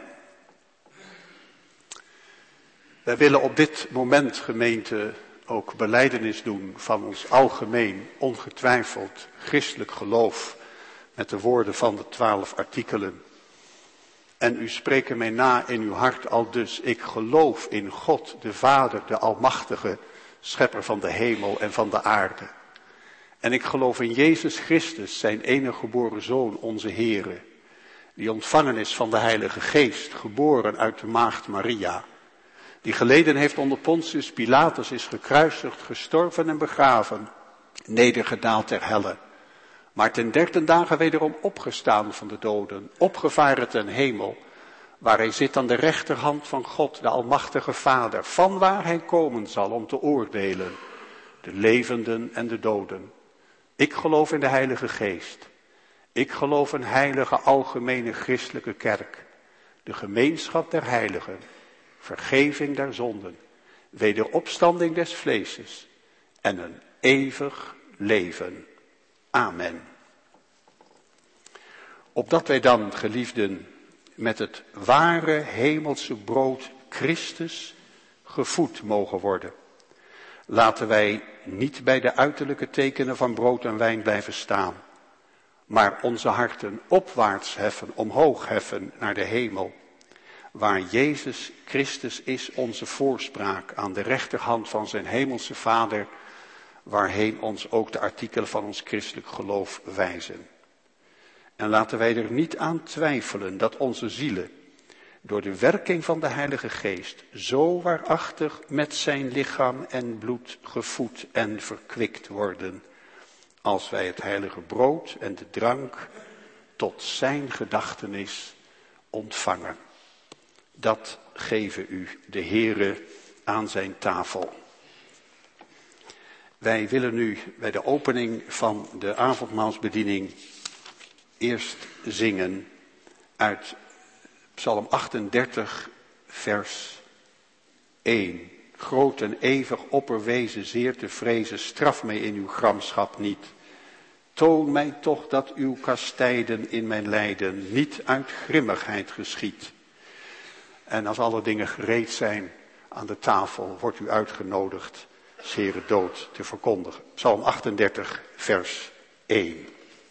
Wij willen op dit moment, gemeente, ook belijdenis doen van ons algemeen, ongetwijfeld christelijk geloof met de woorden van de twaalf artikelen. En u spreekt mij na in uw hart al dus, ik geloof in God, de Vader, de Almachtige, schepper van de hemel en van de aarde. En ik geloof in Jezus Christus, zijn enige geboren Zoon, onze Heere, die ontvangen is van de Heilige Geest, geboren uit de maagd Maria, die geleden heeft onder Pontius Pilatus, is gekruisigd, gestorven en begraven, nedergedaald ter helle, maar ten derde dagen wederom opgestaan van de doden, opgevaren ten hemel, waar hij zit aan de rechterhand van God, de Almachtige Vader, vanwaar hij komen zal om te oordelen, de levenden en de doden. Ik geloof in de Heilige Geest. Ik geloof een heilige algemene christelijke kerk, de gemeenschap der heiligen, vergeving der zonden, wederopstanding des vleeses en een eeuwig leven. Amen. Opdat wij dan, geliefden, met het ware hemelse brood Christus gevoed mogen worden, laten wij niet bij de uiterlijke tekenen van brood en wijn blijven staan, maar onze harten opwaarts heffen, omhoog heffen naar de hemel, waar Jezus Christus is onze voorspraak aan de rechterhand van zijn hemelse Vader, waarheen ons ook de artikelen van ons christelijk geloof wijzen. En laten wij er niet aan twijfelen dat onze zielen door de werking van de Heilige Geest zo waarachtig met zijn lichaam en bloed gevoed en verkwikt worden, als wij het heilige brood en de drank tot zijn gedachtenis ontvangen. Dat geven u, de Heere, aan zijn tafel. Wij willen nu bij de opening van de avondmaalsbediening eerst zingen uit Psalm achtendertig, vers één. Groot en eeuwig opperwezen, zeer te vrezen, straf mij in uw gramschap niet. Toon mij toch dat uw kastijden in mijn lijden niet uit grimmigheid geschiedt. En als alle dingen gereed zijn aan de tafel, wordt u uitgenodigd 's Heere dood te verkondigen. Psalm achtendertig, vers één.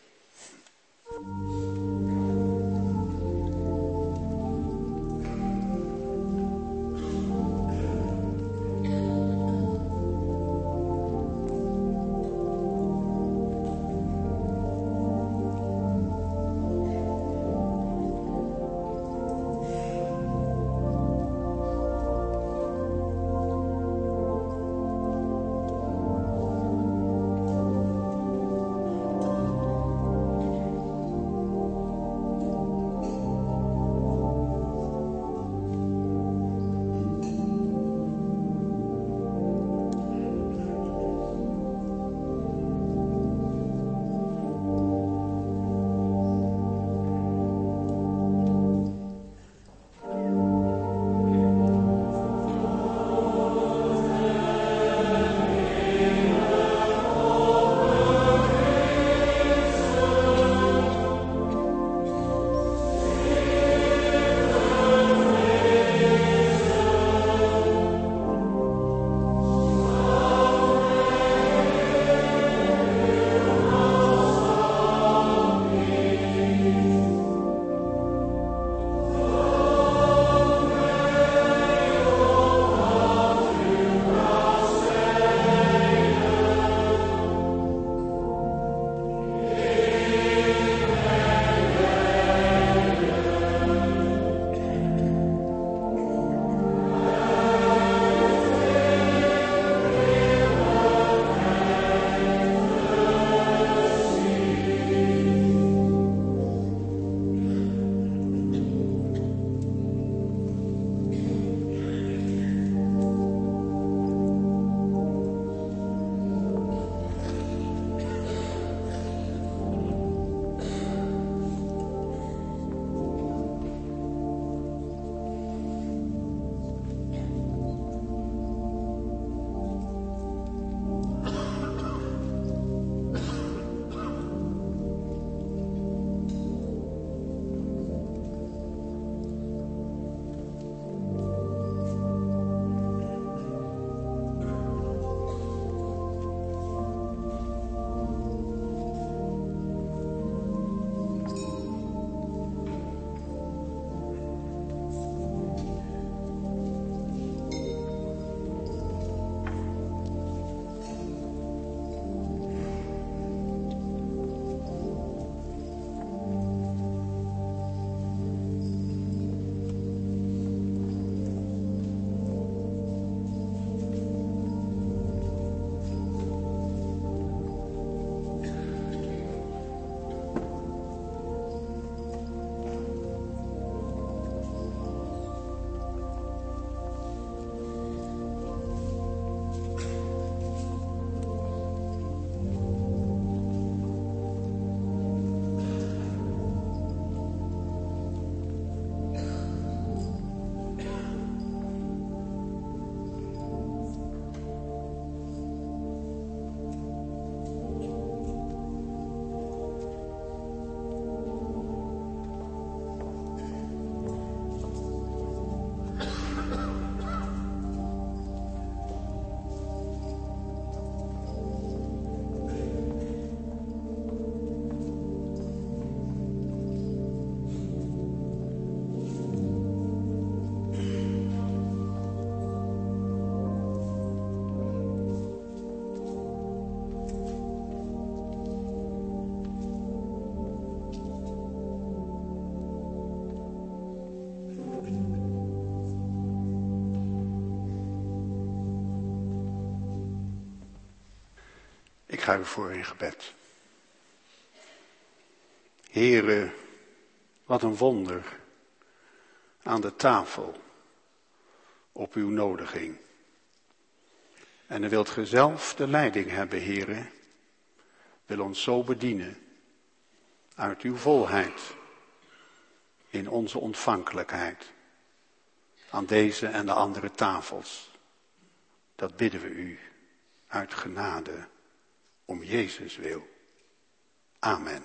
Ik ga u voor in gebed. Heere, wat een wonder aan de tafel op uw nodiging. En dan wilt ge zelf de leiding hebben, Heere. Wil ons zo bedienen. Uit uw volheid. In onze ontvankelijkheid. Aan deze en de andere tafels. Dat bidden we u. Uit genade. Om Jezus wil. Amen.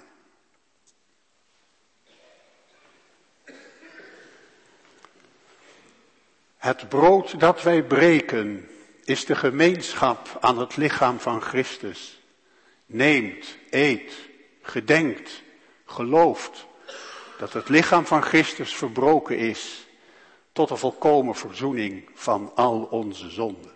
Het brood dat wij breken is de gemeenschap aan het lichaam van Christus. Neemt, eet, gedenkt, gelooft dat het lichaam van Christus verbroken is tot een volkomen verzoening van al onze zonden.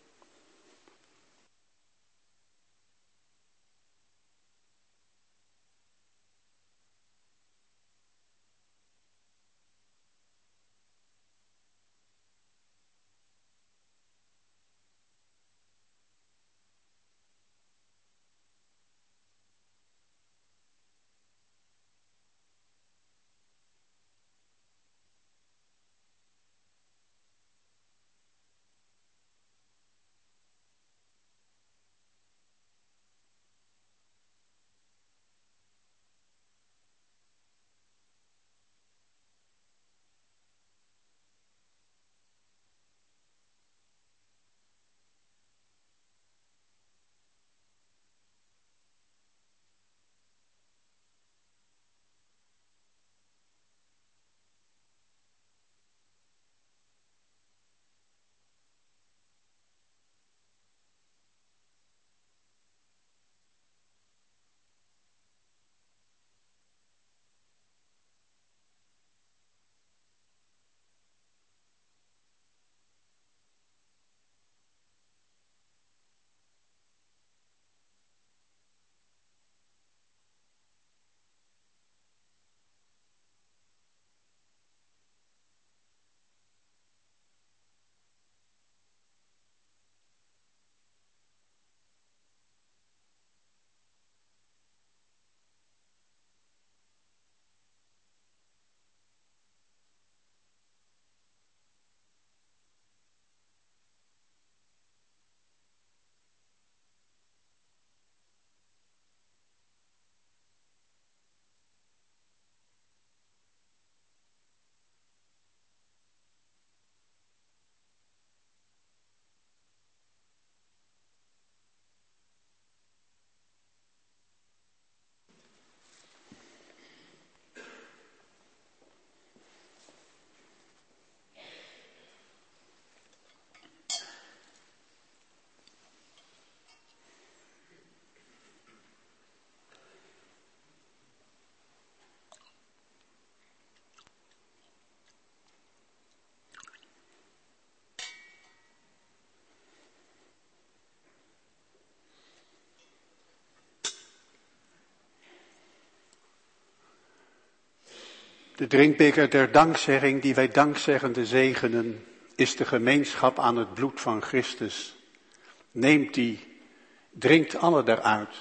De drinkbeker der dankzegging die wij dankzeggende zegenen, is de gemeenschap aan het bloed van Christus. Neemt die, drinkt alle daaruit,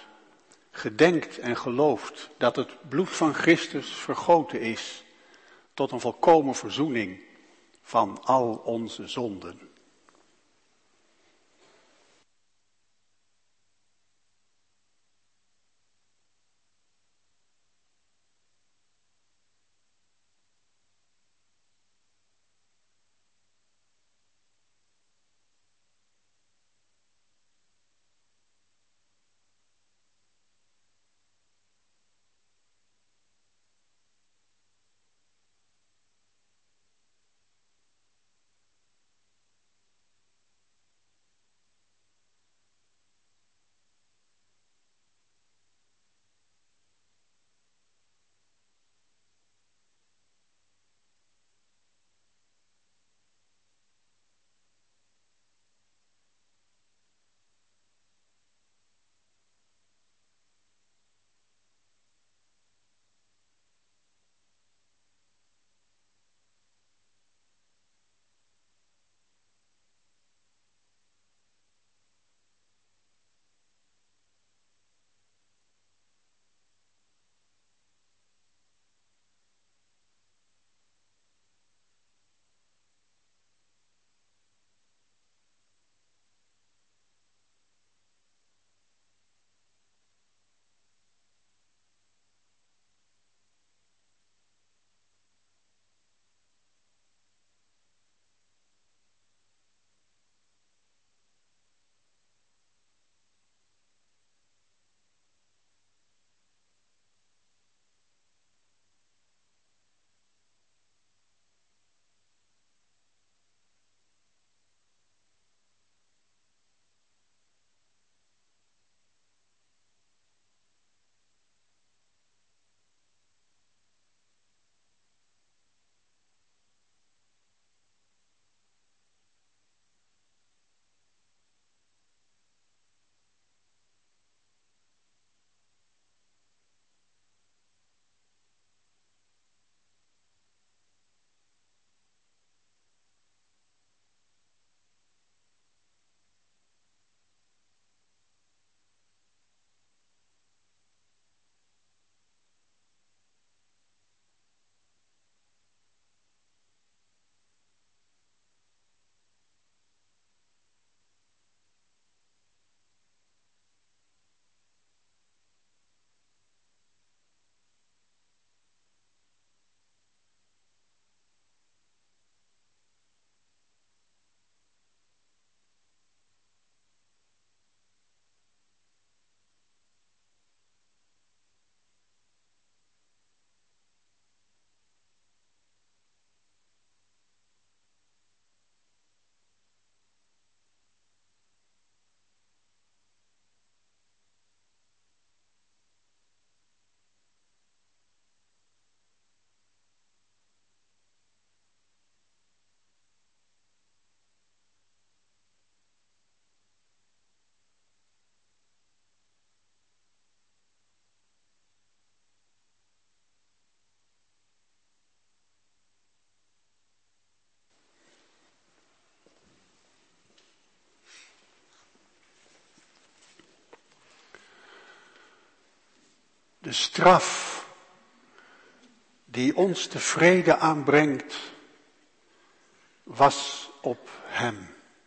gedenkt en gelooft dat het bloed van Christus vergoten is tot een volkomen verzoening van al onze zonden. De straf die ons de vrede aanbrengt, was op hem.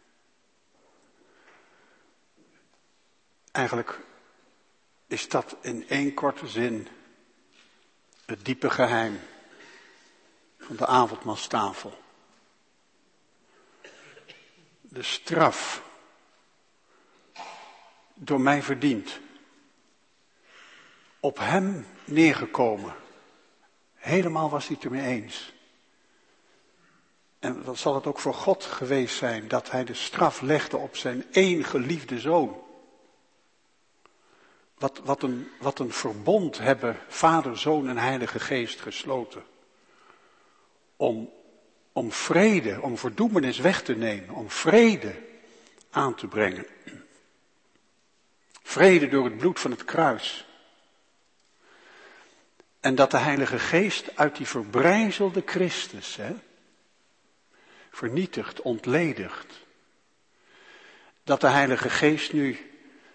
Eigenlijk is dat in één korte zin het diepe geheim van de avondmaalstafel. De straf door mij verdiend, op hem neergekomen. Helemaal was hij het ermee eens. En wat zal het ook voor God geweest zijn dat hij de straf legde op zijn één geliefde zoon. Wat, wat, een, wat een verbond hebben Vader, Zoon en Heilige Geest gesloten. Om, om vrede, om verdoemenis weg te nemen, om vrede aan te brengen. Vrede door het bloed van het kruis. En dat de Heilige Geest uit die verbrijzelde Christus, hè, vernietigt, ontledigt. Dat de Heilige Geest nu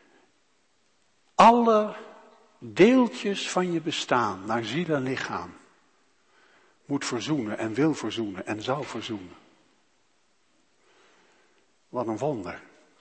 alle deeltjes van je bestaan, naar ziel en lichaam, moet verzoenen en wil verzoenen en zal verzoenen. Wat een wonder.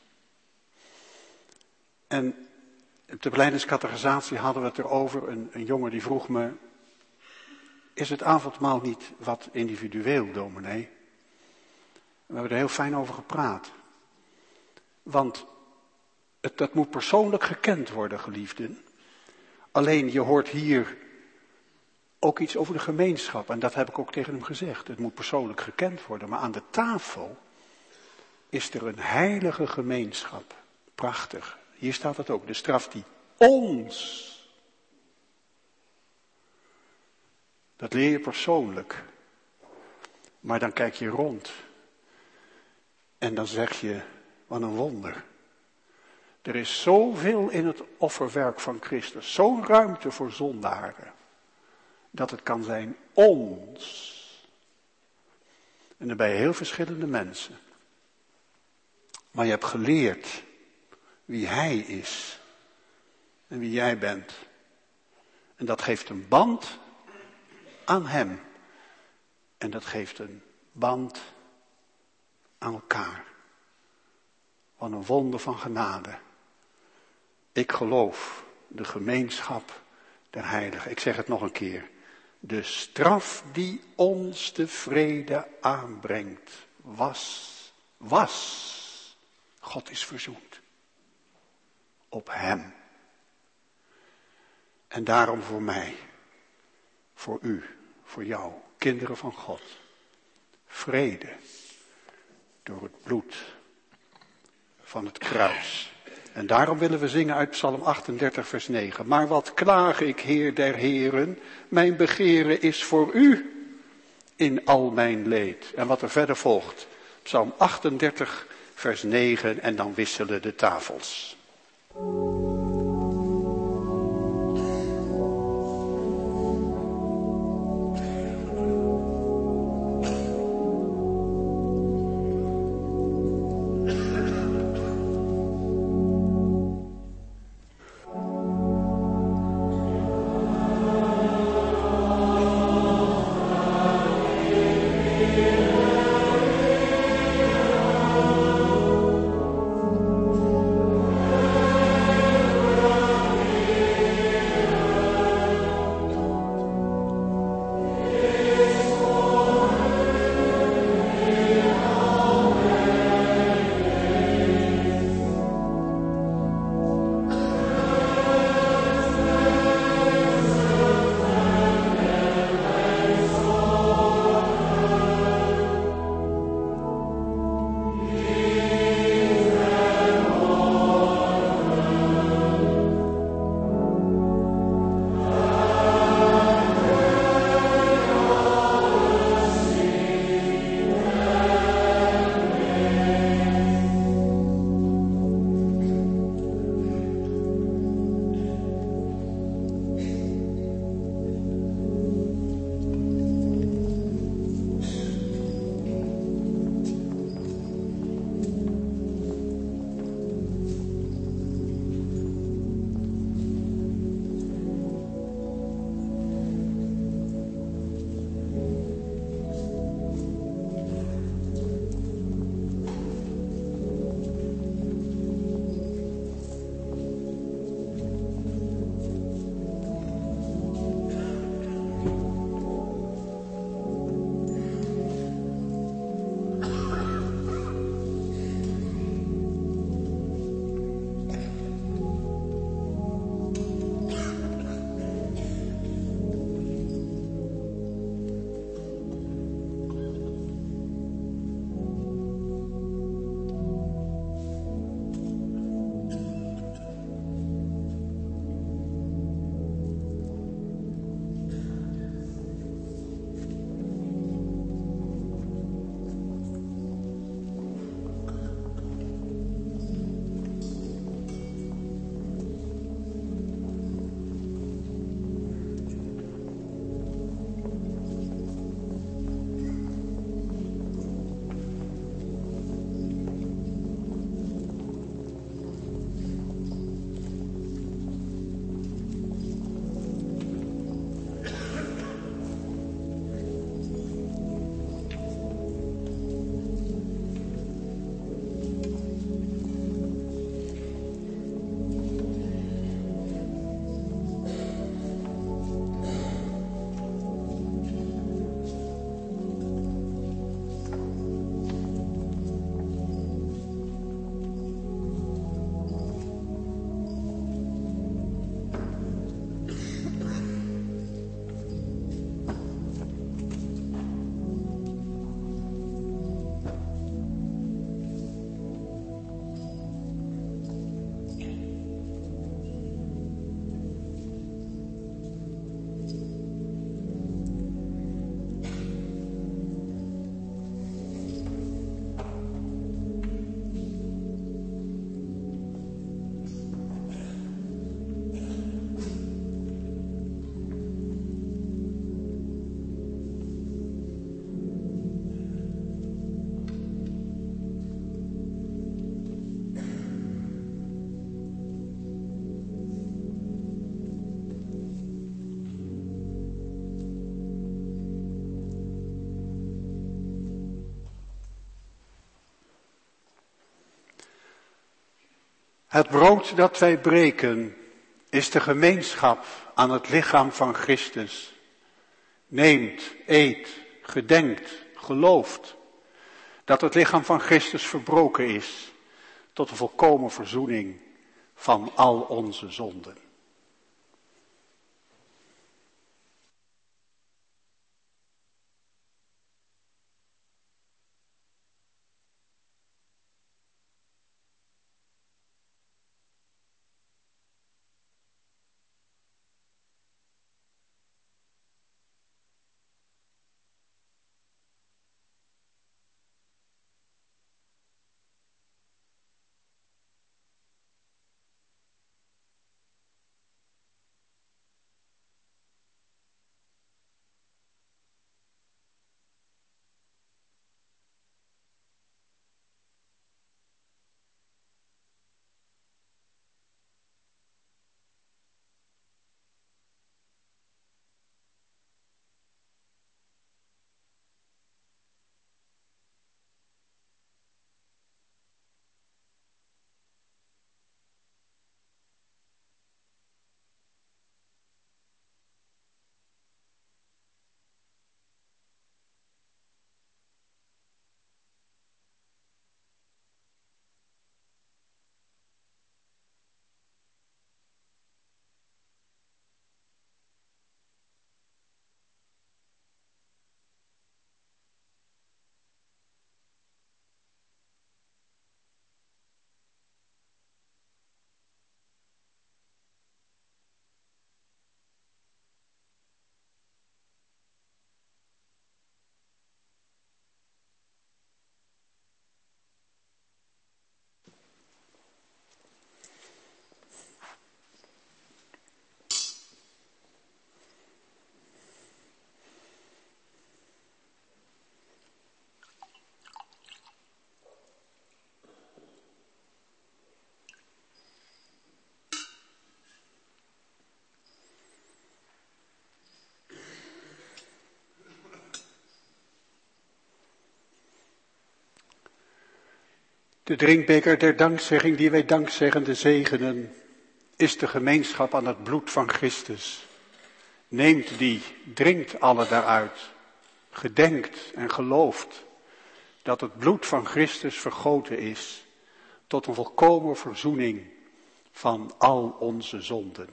En op de belijdeniscatechisatie hadden we het erover. Een, een jongen die vroeg me, is het avondmaal niet wat individueel, dominee? We hebben er heel fijn over gepraat. Want het, dat moet persoonlijk gekend worden, geliefden. Alleen je hoort hier ook iets over de gemeenschap. En dat heb ik ook tegen hem gezegd. Het moet persoonlijk gekend worden. Maar aan de tafel is er een heilige gemeenschap. Prachtig. Hier staat het ook. De straf die ons. Dat leer je persoonlijk. Maar dan kijk je rond. En dan zeg je, wat een wonder. Er is zoveel in het offerwerk van Christus. Zo'n ruimte voor zondaren. Dat het kan zijn ons. En dan ben je heel verschillende mensen. Maar je hebt geleerd wie hij is. En wie jij bent. En dat geeft een band aan hem. En dat geeft een band aan elkaar. Wat een wonder van genade. Ik geloof de gemeenschap der heiligen. Ik zeg het nog een keer. De straf die ons de vrede aanbrengt, was, was. God is verzoend. Op hem. En daarom voor mij, voor u, voor jou, kinderen van God. Vrede door het bloed van het kruis. En daarom willen we zingen uit Psalm achtendertig vers negen. Maar wat klaag ik, Heer der Heren, mijn begeren is voor u in al mijn leed. En wat er verder volgt, Psalm achtendertig vers negen en dan wisselen de tafels. Het brood dat wij breken is de gemeenschap aan het lichaam van Christus. Neemt, eet, gedenkt, gelooft dat het lichaam van Christus verbroken is tot de volkomen verzoening van al onze zonden. De drinkbeker der dankzegging die wij dankzeggende zegenen, is de gemeenschap aan het bloed van Christus. Neemt die, drinkt alle daaruit, gedenkt en gelooft dat het bloed van Christus vergoten is tot een volkomen verzoening van al onze zonden.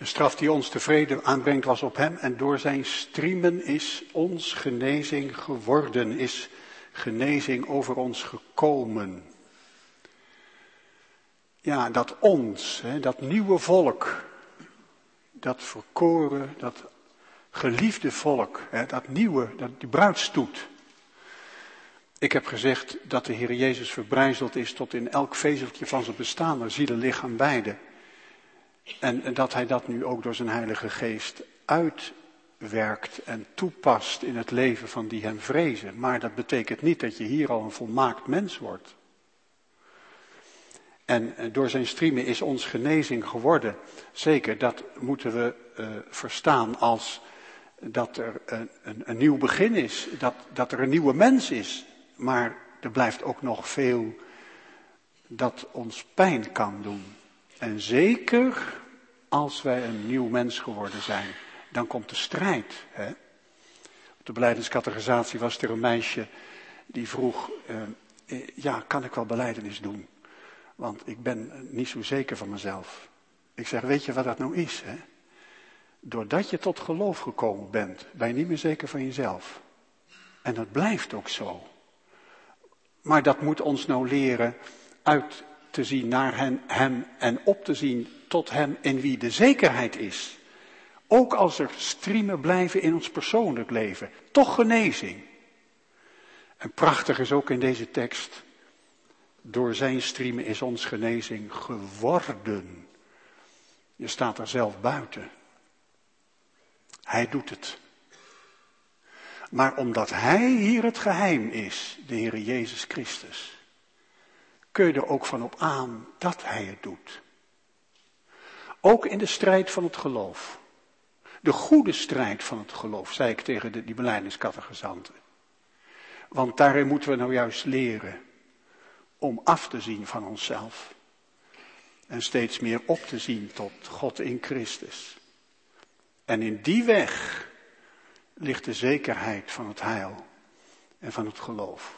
De straf die ons tevreden aanbrengt was op hem en door zijn striemen is ons genezing geworden, is genezing over ons gekomen. Ja, dat ons, hè, dat nieuwe volk, dat verkoren, dat geliefde volk, hè, dat nieuwe, dat, die bruidstoet. Ik heb gezegd dat de Heer Jezus verbrijzeld is tot in elk vezeltje van zijn bestaan, maar ziel en lichaam beide. En, en dat hij dat nu ook door zijn Heilige Geest uitwerkt en toepast in het leven van die hem vrezen. Maar dat betekent niet dat je hier al een volmaakt mens wordt. En door zijn striemen is ons genezing geworden. Zeker, dat moeten we uh, verstaan als dat er een, een, een nieuw begin is. Dat, dat er een nieuwe mens is. Maar er blijft ook nog veel dat ons pijn kan doen. En zeker als wij een nieuw mens geworden zijn, dan komt de strijd. Hè? Op de belijdeniscatechisatie was er een meisje die vroeg, uh, ja, kan ik wel belijdenis doen? Want ik ben niet zo zeker van mezelf. Ik zeg, weet je wat dat nou is? Hè? Doordat je tot geloof gekomen bent, ben je niet meer zeker van jezelf. En dat blijft ook zo. Maar dat moet ons nou leren uit te zien naar hem, hem en op te zien tot hem in wie de zekerheid is. Ook als er striemen blijven in ons persoonlijk leven. Toch genezing. En prachtig is ook in deze tekst. Door zijn striemen is ons genezing geworden. Je staat er zelf buiten. Hij doet het. Maar omdat hij hier het geheim is, de Heer Jezus Christus, kun je er ook van op aan dat hij het doet. Ook in de strijd van het geloof. De goede strijd van het geloof, zei ik tegen de, die belijdeniscatechisanten. Want daarin moeten we nou juist leren om af te zien van onszelf. En steeds meer op te zien tot God in Christus. En in die weg ligt de zekerheid van het heil en van het geloof.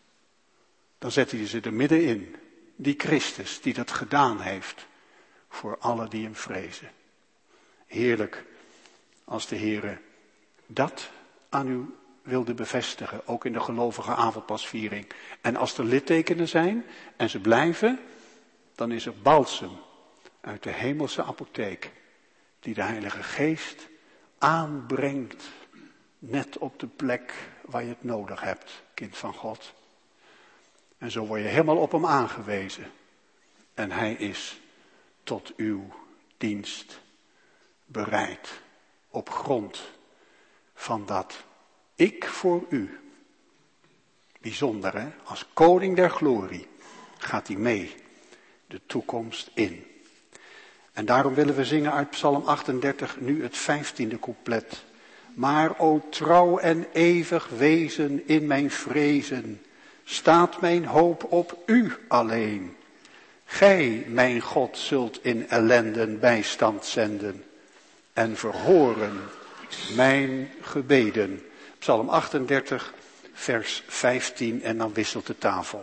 Dan zet hij ze er middenin, die Christus die dat gedaan heeft voor alle die hem vrezen. Heerlijk als de Heere dat aan u wilde bevestigen, ook in de gelovige avondpasviering. En als er littekenen zijn en ze blijven, dan is er balsem uit de hemelse apotheek die de Heilige Geest aanbrengt net op de plek waar je het nodig hebt, kind van God. En zo word je helemaal op hem aangewezen. En hij is tot uw dienst bereid. Op grond van dat ik voor u. Bijzonder hè, als koning der glorie gaat hij mee de toekomst in. En daarom willen we zingen uit Psalm achtendertig, nu het vijftiende couplet. Maar o trouw en eeuwig wezen in mijn vrezen, staat mijn hoop op u alleen. Gij, mijn God, zult in ellenden bijstand zenden en verhoren mijn gebeden. Psalm achtendertig, vers vijftien en dan wisselt de tafel.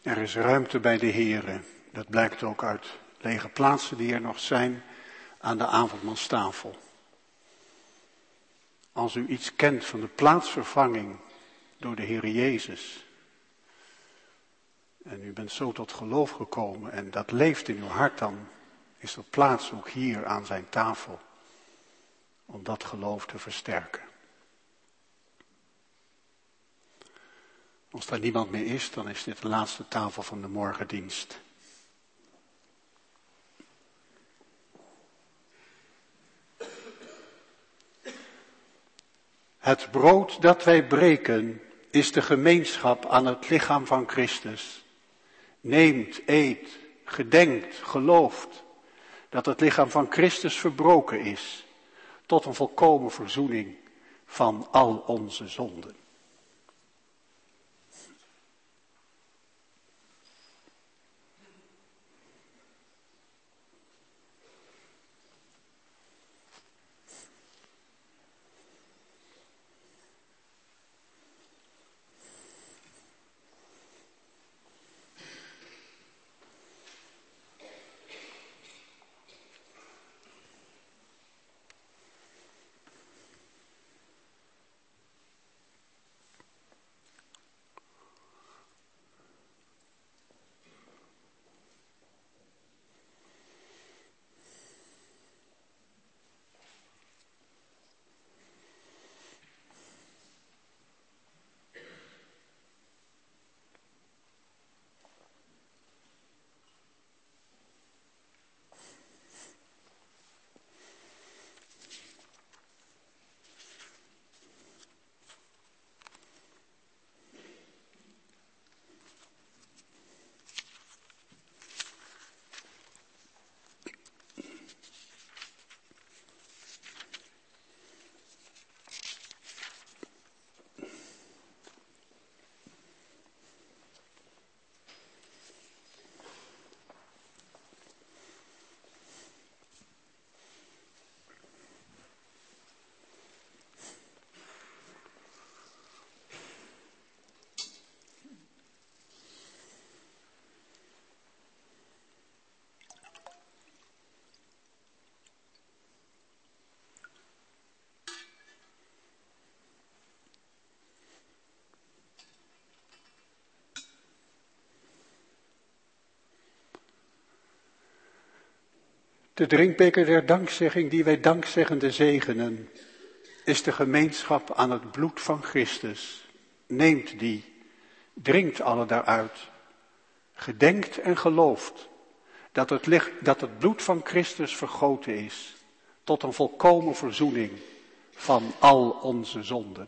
Er is ruimte bij de Here. Dat blijkt ook uit lege plaatsen die er nog zijn aan de avondmaalstafel. Als u iets kent van de plaatsvervanging door de Heer Jezus, en u bent zo tot geloof gekomen en dat leeft in uw hart, dan is er plaats ook hier aan zijn tafel om dat geloof te versterken. Als er niemand meer is, dan is dit de laatste tafel van de morgendienst. Het brood dat wij breken is de gemeenschap aan het lichaam van Christus. Neemt, eet, gedenkt, gelooft dat het lichaam van Christus verbroken is tot een volkomen verzoening van al onze zonden. De drinkbeker der dankzegging die wij dankzeggende zegenen, is de gemeenschap aan het bloed van Christus. Neemt die, drinkt alle daaruit, gedenkt en gelooft dat het, licht, dat het bloed van Christus vergoten is tot een volkomen verzoening van al onze zonden.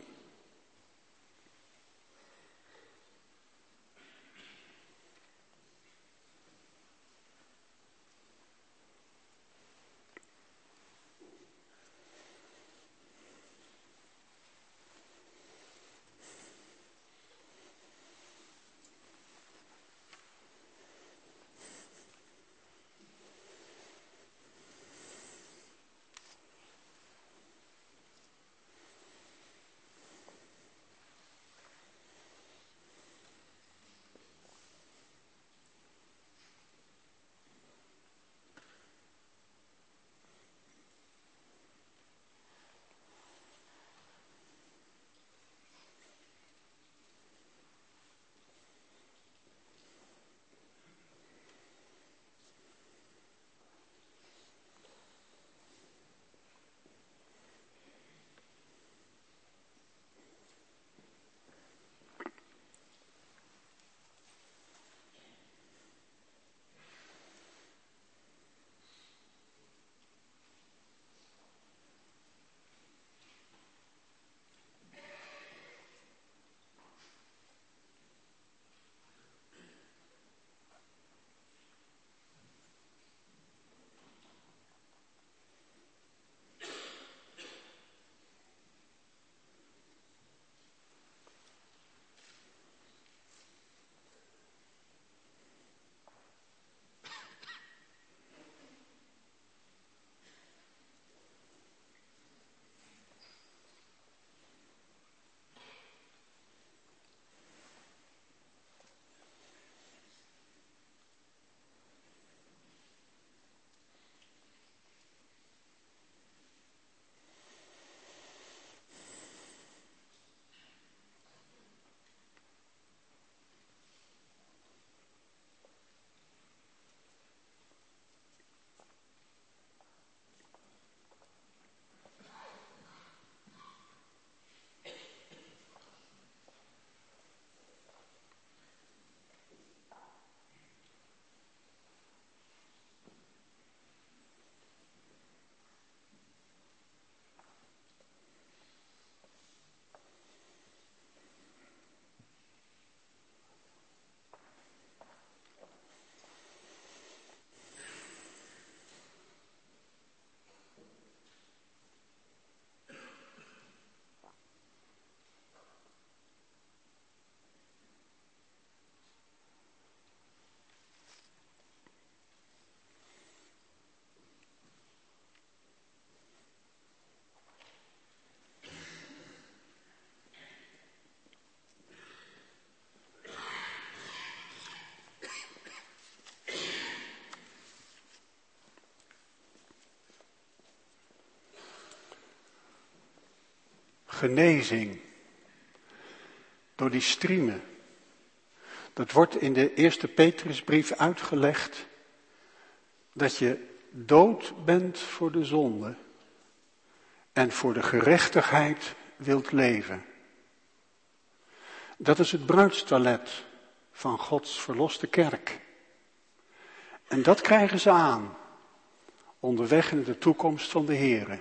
genezing door die striemen. Dat wordt in de eerste Petrusbrief uitgelegd dat je dood bent voor de zonde en voor de gerechtigheid wilt leven. Dat is het bruidstoilet van Gods verloste kerk. En dat krijgen ze aan, onderweg in de toekomst van de Here.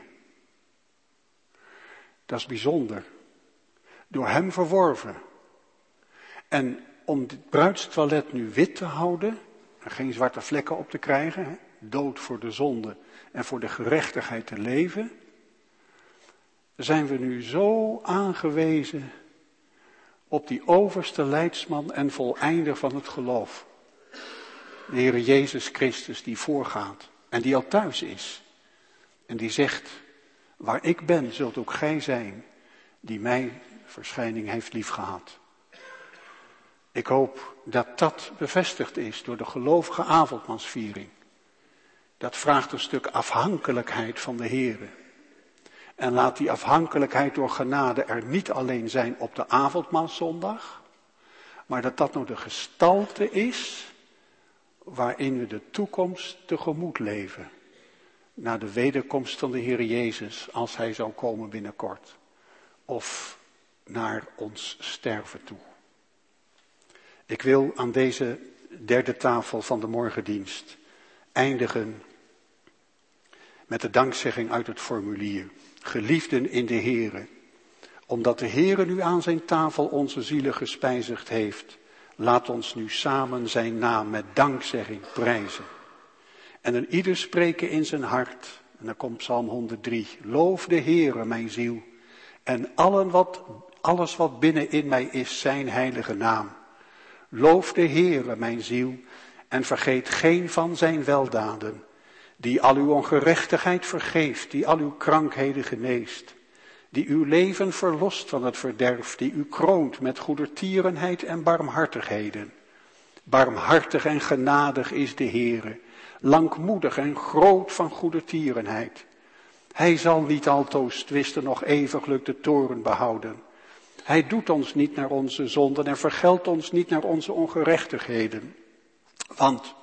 Dat is bijzonder. Door hem verworven. En om het bruidstoilet nu wit te houden, en geen zwarte vlekken op te krijgen, hè, dood voor de zonde en voor de gerechtigheid te leven, zijn we nu zo aangewezen op die overste leidsman en voleinder van het geloof. De Heere Jezus Christus die voorgaat en die al thuis is. En die zegt, waar ik ben zult ook gij zijn, die mij verschijning heeft liefgehad. Ik hoop dat dat bevestigd is door de gelovige avondmaalsviering. Dat vraagt een stuk afhankelijkheid van de Heere. En laat die afhankelijkheid door genade er niet alleen zijn op de avondmaalszondag, maar dat dat nou de gestalte is waarin we de toekomst tegemoet leven. Naar de wederkomst van de Heere Jezus als hij zou komen binnenkort. Of naar ons sterven toe. Ik wil aan deze derde tafel van de morgendienst eindigen met de dankzegging uit het formulier. Geliefden in de Heere, omdat de Heere nu aan zijn tafel onze zielen gespijzigd heeft, laat ons nu samen zijn naam met dankzegging prijzen. En een ieder spreken in zijn hart, en dan komt Psalm honderddrie, loof de Heere mijn ziel, en allen wat, alles wat binnenin mij is zijn heilige naam. Loof de Heere mijn ziel, en vergeet geen van zijn weldaden, die al uw ongerechtigheid vergeeft, die al uw krankheden geneest, die uw leven verlost van het verderf, die u kroont met goedertierenheid en barmhartigheden. Barmhartig en genadig is de Heere, langmoedig en groot van goedertierenheid. Hij zal niet altoos twisten, nog eeuwiglijk de toorn behouden. Hij doet ons niet naar onze zonden en vergeldt ons niet naar onze ongerechtigheden. Want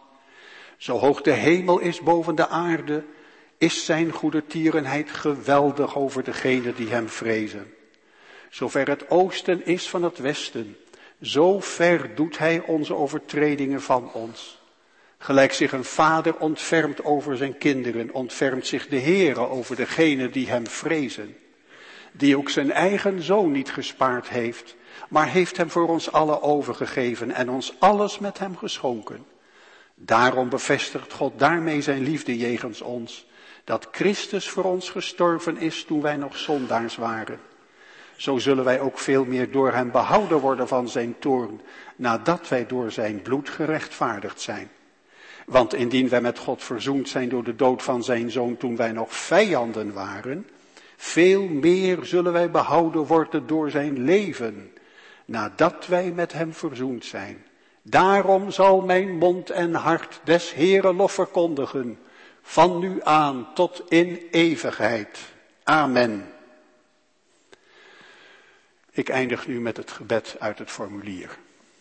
zo hoog de hemel is boven de aarde, is zijn goedertierenheid geweldig over degenen die hem vrezen. Zover het oosten is van het westen, zo ver doet hij onze overtredingen van ons. Gelijk zich een vader ontfermt over zijn kinderen, ontfermt zich de Heere over degenen die hem vrezen. Die ook zijn eigen zoon niet gespaard heeft, maar heeft hem voor ons allen overgegeven en ons alles met hem geschonken. Daarom bevestigt God daarmee zijn liefde jegens ons, dat Christus voor ons gestorven is toen wij nog zondaars waren. Zo zullen wij ook veel meer door hem behouden worden van zijn toorn, nadat wij door zijn bloed gerechtvaardigd zijn. Want indien wij met God verzoend zijn door de dood van zijn zoon toen wij nog vijanden waren, veel meer zullen wij behouden worden door zijn leven, nadat wij met hem verzoend zijn. Daarom zal mijn mond en hart des Heeren lof verkondigen, van nu aan tot in eeuwigheid. Amen. Ik eindig nu met het gebed uit het formulier.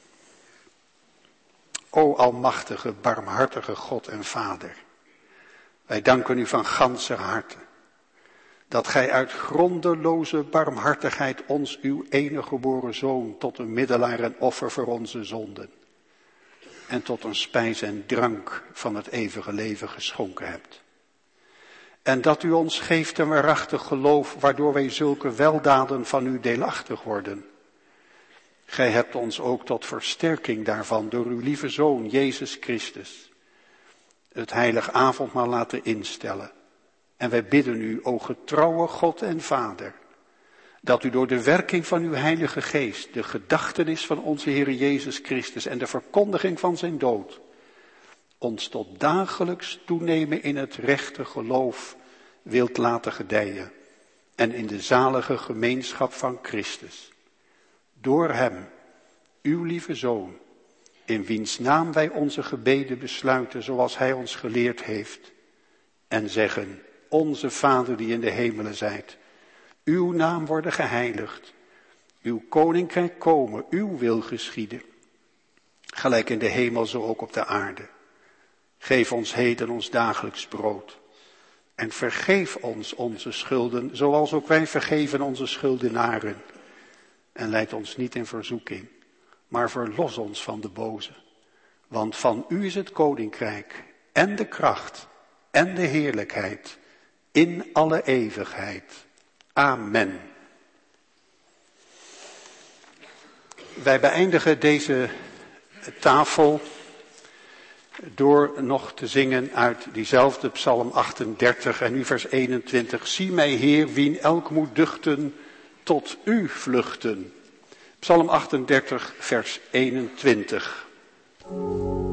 O almachtige, barmhartige God en Vader, wij danken u van ganser harte, dat gij uit grondeloze barmhartigheid ons uw enige geboren zoon tot een middelaar en offer voor onze zonden en tot een spijs en drank van het eeuwige leven geschonken hebt. En dat u ons geeft een waarachtig geloof, waardoor wij zulke weldaden van u deelachtig worden. Gij hebt ons ook tot versterking daarvan door uw lieve Zoon, Jezus Christus, het heilig avondmaal laten instellen. En wij bidden u, o getrouwe God en Vader, dat u door de werking van uw Heilige Geest, de gedachtenis van onze Heer Jezus Christus en de verkondiging van zijn dood, ons tot dagelijks toenemen in het rechte geloof wilt laten gedijen en in de zalige gemeenschap van Christus. Door hem, uw lieve Zoon, in wiens naam wij onze gebeden besluiten zoals hij ons geleerd heeft, en zeggen, onze Vader die in de hemelen zijt, Uw naam worden geheiligd. Uw koninkrijk komen, uw wil geschieden. Gelijk in de hemel, zo ook op de aarde. Geef ons heden ons dagelijks brood. En vergeef ons onze schulden, zoals ook wij vergeven onze schuldenaren. En leid ons niet in verzoeking, maar verlos ons van de boze. Want van u is het koninkrijk en de kracht en de heerlijkheid in alle eeuwigheid. Amen. Wij beëindigen deze tafel door nog te zingen uit diezelfde Psalm achtendertig en nu vers eenentwintig. Zie mij, Heer, wien elk moet duchten, tot u vluchten. Psalm achtendertig, vers eenentwintig.